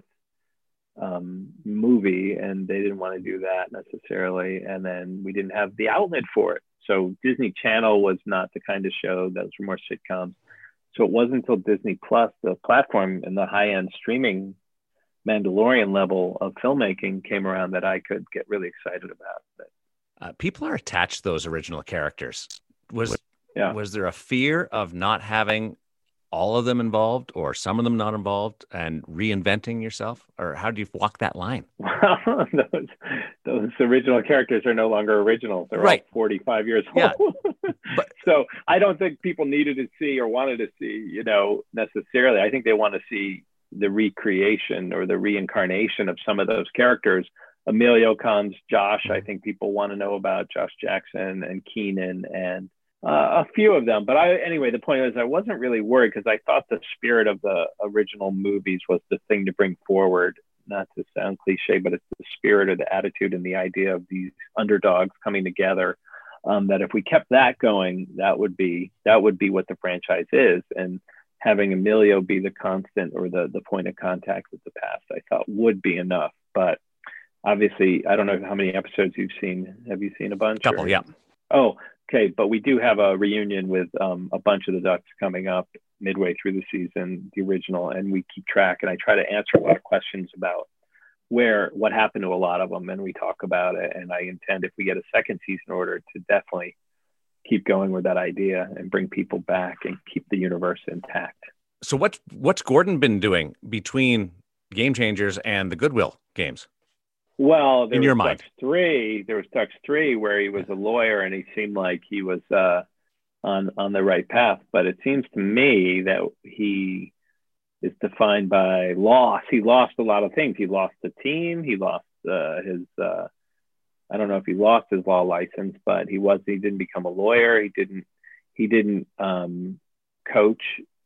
movie, and they didn't want to do that necessarily. And then we didn't have the outlet for it. So Disney Channel was not the kind of show. Those were more sitcoms. So it wasn't until Disney Plus, the platform and the high-end streaming Mandalorian level of filmmaking came around, that I could get really excited about it. People are attached to those original characters. Was there a fear of not having all of them involved, or some of them not involved, and reinventing yourself? Or how do you walk that line? Well, those original characters are no longer original. They're all 45 years old. But, so I don't think people needed to see or wanted to see, you know, necessarily. I think they want to see the recreation or the reincarnation of some of those characters. Emilio comes, Josh, I think people want to know about Josh Jackson and Keenan and a few of them. But anyway, the point is I wasn't really worried, because I thought the spirit of the original movies was the thing to bring forward. Not to sound cliche, but it's the spirit or the attitude and the idea of these underdogs coming together. That if we kept that going, that would be what the franchise is. And having Emilio be the constant or the point of contact with the past, I thought would be enough. But obviously, I don't know how many episodes you've seen. Have you seen a bunch? Couple, yeah. Oh, okay. But we do have a reunion with a bunch of the Ducks coming up midway through the season, the original, and we keep track. And I try to answer a lot of questions about what happened to a lot of them, and we talk about it. And I intend, if we get a second season order, to definitely keep going with that idea and bring people back and keep the universe intact. So what's Gordon been doing between Game Changers and the Goodwill games? Well, in your mind, there was Ducks 3 where he was a lawyer and he seemed like he was on the right path. But it seems to me that he is defined by loss. He lost a lot of things. He lost the team. He lost his. I don't know if he lost his law license, but he didn't become a lawyer. He didn't coach,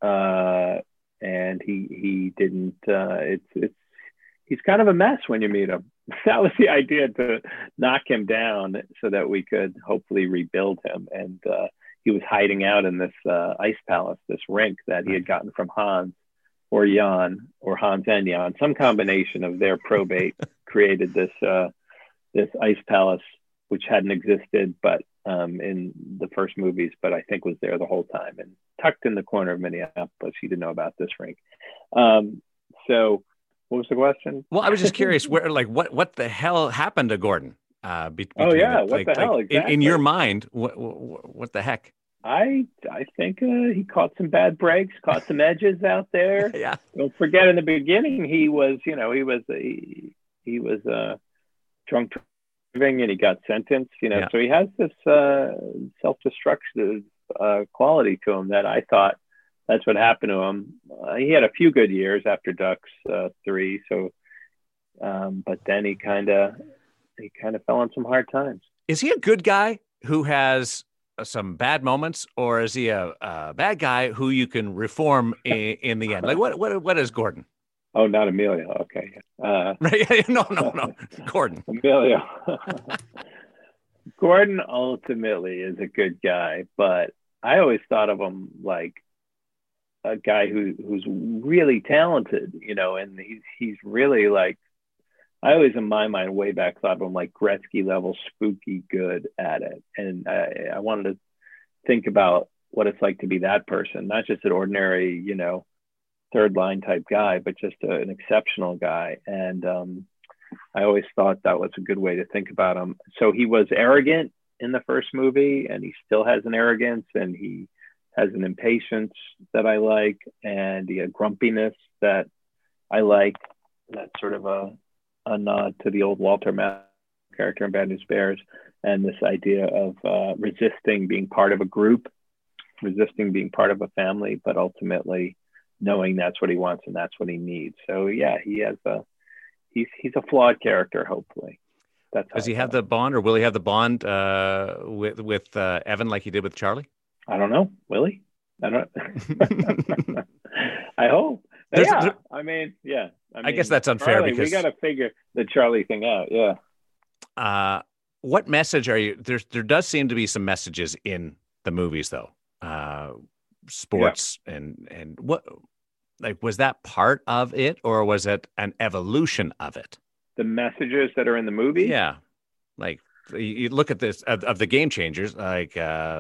and he didn't. He's kind of a mess when you meet him. That was the idea, to knock him down so that we could hopefully rebuild him. And he was hiding out in this ice palace, this rink that he had gotten from Hans or Jan, or Hans and Jan. Some combination of their probate created this ice palace which hadn't existed, but in the first movies, but I think was there the whole time and tucked in the corner of Minneapolis. He didn't know about this rink. So what was the question? Well, I was just curious what the hell happened to Gordon? What the hell? Exactly. In your mind, what the heck? I think he caught some bad breaks, caught some edges out there. Yeah. Don't forget, in the beginning, he was drunk driving and he got sentenced. So he has this self-destructive quality to him that I thought that's what happened to him. He had a few good years after Ducks 3, so but then he kind of fell on some hard times. Is he a good guy who has some bad moments, or is he a bad guy who you can reform in the end? Like what is Gordon? Oh, not Emilio. Okay. Right? No. Gordon. Emilio. Gordon ultimately is a good guy, but I always thought of him like a guy who's really talented, and he's really like, I always, in my mind, way back, thought of him like Gretzky level, spooky good at it. And I wanted to think about what it's like to be that person, not just an ordinary, third line type guy, but just an exceptional guy. And I always thought that was a good way to think about him. So he was arrogant in the first movie, and he still has an arrogance, and he has an impatience that I like, and a grumpiness that I like. That's sort of a nod to the old Walter Matthau character in Bad News Bears, and this idea of resisting being part of a group, resisting being part of a family, but ultimately knowing that's what he wants and that's what he needs. So yeah, he's a flawed character. Hopefully, does he have the bond, or will he have the bond with Evan like he did with Charlie? I don't know. Will he? I don't. I hope. I guess that's unfair, Charlie, because we got to figure the Charlie thing out. Yeah. What message are you? There does seem to be some messages in the movies, though. Sports and what, like, was that part of it, or was it an evolution of it? The messages that are in the movie? Yeah. Like, you look at this of the game changers, like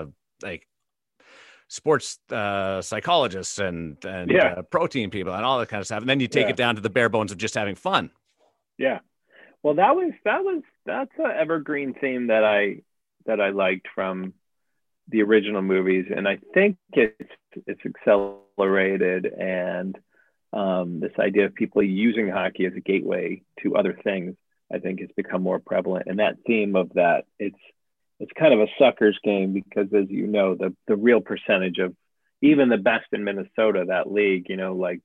sports psychologists and protein people and all that kind of stuff, and then you take it down to the bare bones of just having fun. Yeah, well, that's an evergreen theme that I liked from the original movies, and I think it's accelerated, and this idea of people using hockey as a gateway to other things, I think, has become more prevalent. And that theme of that, it's kind of a sucker's game, because, as you know, the real percentage of even the best in Minnesota, that league, like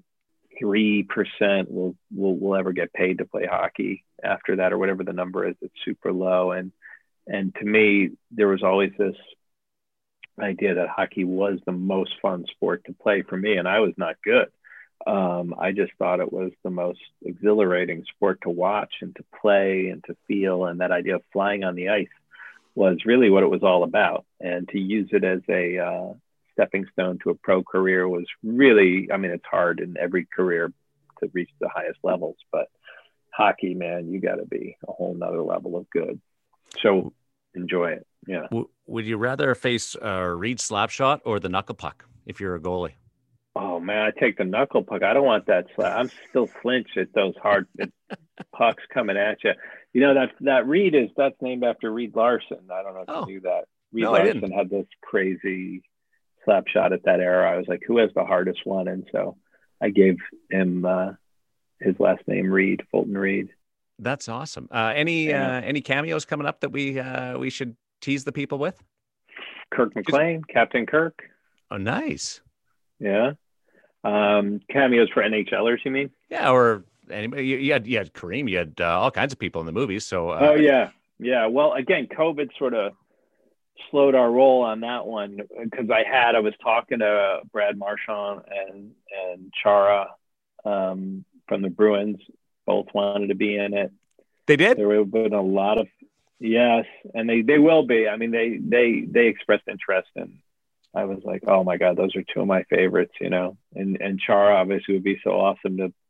0.3% will ever get paid to play hockey after that, or whatever the number is. It's super low. And to me, there was always this idea that hockey was the most fun sport to play for me, and I was not good. I just thought it was the most exhilarating sport to watch and to play and to feel, and that idea of flying on the ice was really what it was all about. And to use it as a stepping stone to a pro career was really, it's hard in every career to reach the highest levels, but hockey, man, you got to be a whole nother level of good. So enjoy it. Yeah. Would you rather face Reed Slapshot or the knuckle puck if you're a goalie? Oh man, I take the knuckle puck. I don't want that slap. I'm still flinch at those hard pucks coming at you. That Reed that's named after Reed Larson. I don't know if you knew that. Reed Larson had this crazy slap shot at that era. I was like, who has the hardest one? And so I gave him his last name, Reed, Fulton Reed. That's awesome. Any cameos coming up that we should tease the people with? Kirk McLean, Captain Kirk. Oh, nice. Yeah. Cameos for NHLers, you mean? Yeah, or anybody. You had Kareem. You had all kinds of people in the movies. So. Oh yeah. Well, again, COVID sort of slowed our roll on that one, because I was talking to Brad Marchand and Chara from the Bruins. Both wanted to be in it. They did? There have been a lot of yes, and they will be. They expressed interest, and I was like, oh my God, those are two of my favorites, And Chara obviously would be so awesome to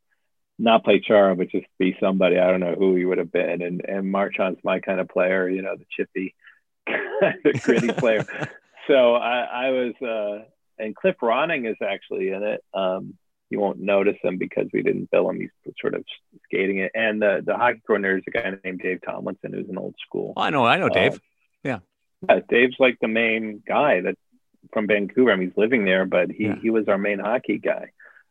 not play Chara, but just be somebody. I don't know who he would have been. And Marchand's my kind of player, the chippy, the gritty player. So I was, and Cliff Ronning is actually in it. You won't notice him because we didn't bill him. He's sort of skating it. And the hockey coordinator is a guy named Dave Tomlinson, who's an old school. Oh, I know Dave. Yeah, Dave's like the main guy that from Vancouver. I mean, he's living there, but he was our main hockey guy.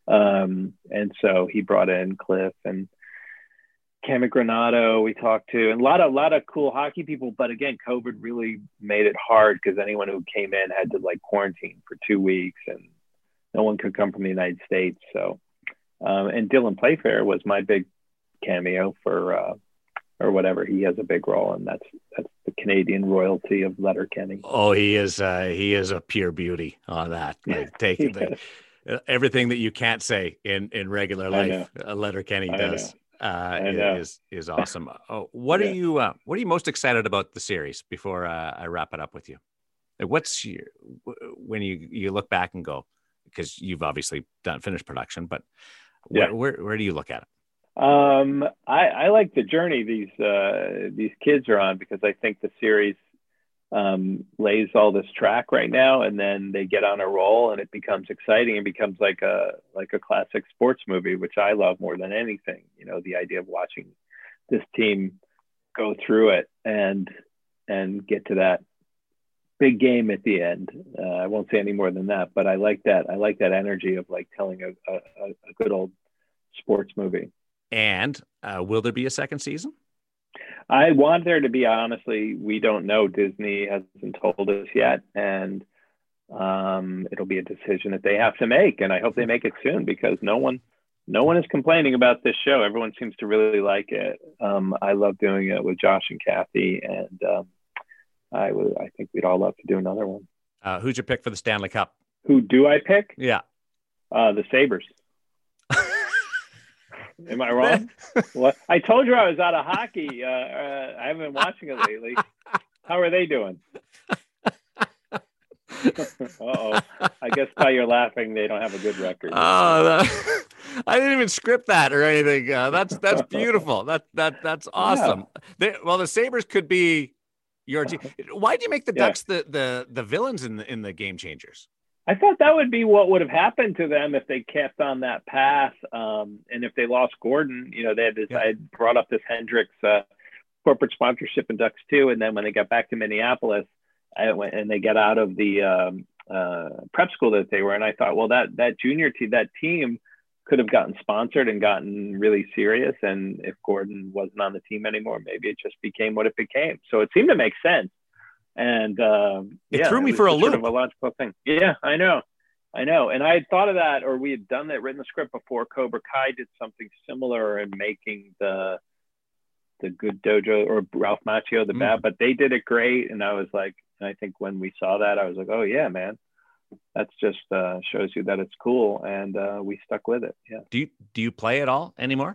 And so he brought in Cliff and Cami Granato we talked to, and a lot of cool hockey people. But again, COVID really made it hard because anyone who came in had to like quarantine for 2 weeks, and no one could come from the United States. So, and Dylan Playfair was my big cameo for, or whatever. He has a big role, and that's the Canadian royalty of Letterkenny. Oh, he is a pure beauty on that. Like taking everything that you can't say in regular life, Letterkenny does. Is awesome. Oh, what are you most excited about the series before I wrap it up with you? Like, when you look back and go, because you've obviously finished production, but where do you look at it? I like the journey these kids are on, because I think the series lays all this track right now, and then they get on a roll and it becomes exciting. It becomes like a classic sports movie, which I love more than anything. The idea of watching this team go through it and get to that big game at the end. I won't say any more than that, but I like that energy of like telling a good old sports movie. And will there be a second season? I want there to be. Honestly, we don't know. Disney hasn't told us yet, and it'll be a decision that they have to make. And I hope they make it soon, because no one is complaining about this show. Everyone seems to really like it. I love doing it with Josh and Kathy, and I think we'd all love to do another one. Who's your pick for the Stanley Cup? Who do I pick? Yeah, the Sabres. Am I wrong? What? I told you I was out of hockey. I haven't been watching it lately. How are they doing? Uh-oh. I guess by your laughing, they don't have a good record. I didn't even script that or anything. That's beautiful. That's awesome. Yeah. The Sabres could be your team. Why do you make the Ducks the villains in the Game Changers? I thought that would be what would have happened to them if they kept on that path. And if they lost Gordon, they had this, I had brought up this Hendricks corporate sponsorship in Ducks too. And then when they got back to Minneapolis, I went and they got out of the prep school that they were in. I thought, well, that junior team, that team could have gotten sponsored and gotten really serious. And if Gordon wasn't on the team anymore, maybe it just became what it became. So it seemed to make sense. And it threw me for a loop. Sort of a logical thing. Yeah, I know. And I had thought of that, or we had done that, written the script before. Cobra Kai did something similar in making the good dojo, or Ralph Macchio the bad, but they did it great. And I was like, and I think when we saw that, I was like, oh yeah, man, that's just shows you that it's cool. And we stuck with it. Yeah. Do you play at all anymore?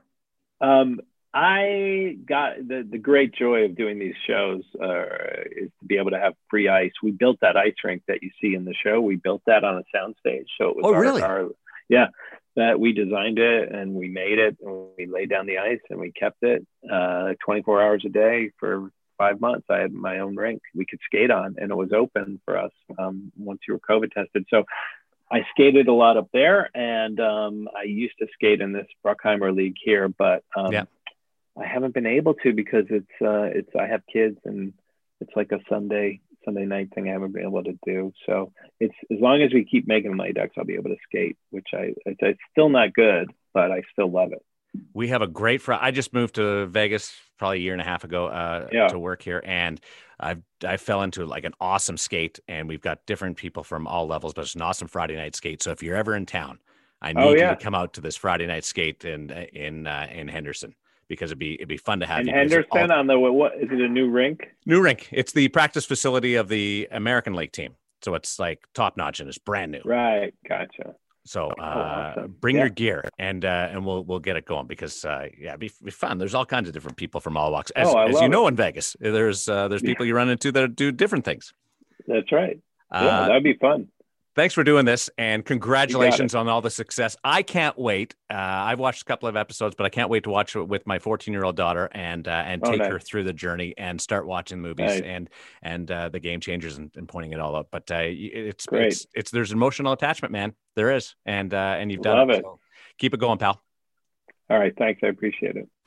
I got the great joy of doing these shows is to be able to have free ice. We built that ice rink that you see in the show. We built that on a soundstage. So it was that we designed it and we made it, and we laid down the ice and we kept it 24 hours a day for 5 months. I had my own rink we could skate on, and it was open for us once you were COVID tested. So I skated a lot up there, and I used to skate in this Bruckheimer league here, but I haven't been able to because it's I have kids, and it's like a Sunday night thing I haven't been able to do. So it's as long as we keep making Mighty Ducks, I'll be able to skate, which it's still not good, but I still love it. We have a great I just moved to Vegas probably a year and a half ago to work here, and I fell into like an awesome skate, and we've got different people from all levels, but it's an awesome Friday night skate. So if you're ever in town, I need you to come out to this Friday night skate in Henderson, because it'd be fun to have in you. Henderson on the what is it, a new rink? New rink. It's the practice facility of the American League team, so it's like top notch and it's brand new. Right, gotcha. So awesome. Bring your gear and we'll get it going, because it'd be fun. There's all kinds of different people from all walks. As you know, in Vegas, there's people you run into that do different things. That's right. Yeah, that'd be fun. Thanks for doing this, and congratulations on all the success. I can't wait. I've watched a couple of episodes, but I can't wait to watch it with my 14-year-old daughter and take her through the journey and start watching movies and the Game Changers and pointing it all out. But it's great. It's there's emotional attachment, man. There is, and you've done it. So keep it going, pal. All right, thanks. I appreciate it.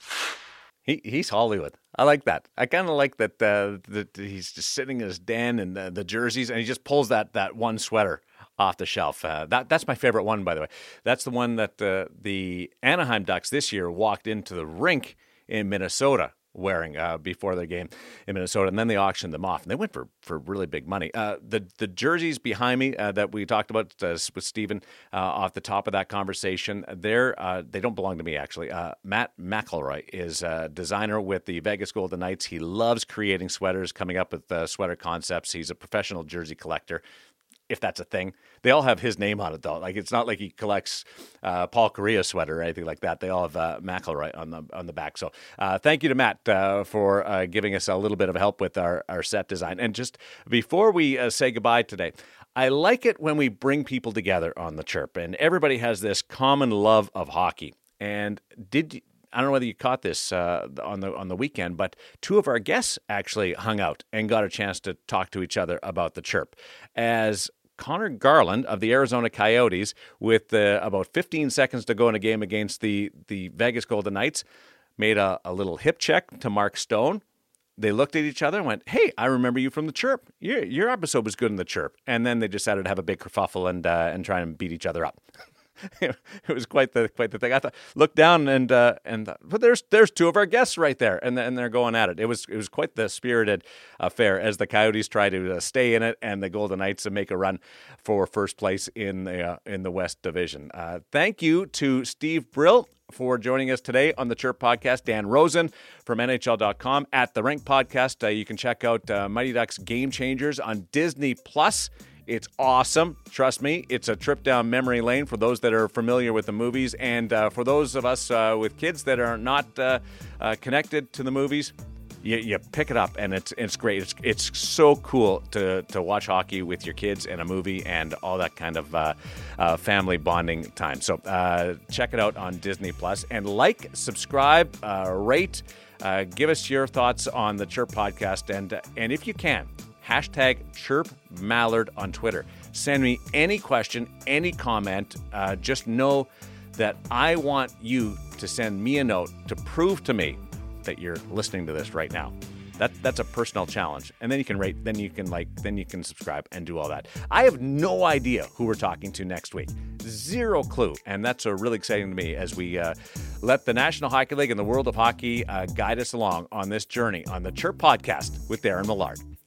He's Hollywood. I like that. I kind of like that he's just sitting in his den and the jerseys, and he just pulls that one sweater off the shelf. That's my favorite one, by the way. That's the one that the Anaheim Ducks this year walked into the rink in Minnesota wearing before their game in Minnesota, and then they auctioned them off, and they went for really big money. The jerseys behind me that we talked about with Stephen off the top of that conversation, they don't belong to me, actually. Matt McElroy is a designer with the Vegas Golden Knights. He loves creating sweaters, coming up with sweater concepts. He's a professional jersey collector, if that's a thing. They all have his name on it, though. Like, it's not like he collects Paul Correa sweater or anything like that. They all have McElroy on the back. So thank you to Matt for giving us a little bit of help with our set design. And just before we say goodbye today, I like it when we bring people together on the Chirp, and everybody has this common love of hockey. And I don't know whether you caught this on the weekend, but two of our guests actually hung out and got a chance to talk to each other about the Chirp. As Connor Garland of the Arizona Coyotes, with about 15 seconds to go in a game against the Vegas Golden Knights, made a little hip check to Mark Stone. They looked at each other and went, "Hey, I remember you from the Chirp. Your episode was good in the Chirp." And then they decided to have a big kerfuffle and try and beat each other up. It was quite the thing. I thought, look down but there's two of our guests right there, and they're going at it. It was quite the spirited affair as the Coyotes try to stay in it, and the Golden Knights make a run for first place in the West Division. Thank you to Steve Brill for joining us today on the Chirp Podcast. Dan Rosen from NHL.com at the Rink Podcast. You can check out Mighty Ducks Game Changers on Disney Plus. It's awesome. Trust me, it's a trip down memory lane for those that are familiar with the movies. And for those of us with kids that are not connected to the movies, you pick it up, and it's great. It's so cool to watch hockey with your kids and a movie and all that kind of family bonding time. So check it out on Disney Plus. And subscribe, rate, give us your thoughts on the Chirp Podcast. And if you can, hashtag Chirp Mallard on Twitter. Send me any question, any comment. Just know that I want you to send me a note to prove to me that you're listening to this right now. That's a personal challenge. And then you can rate, then you can subscribe and do all that. I have no idea who we're talking to next week. Zero clue. And that's really exciting to me as we let the National Hockey League and the world of hockey guide us along on this journey on the Chirp Podcast with Darren Millard.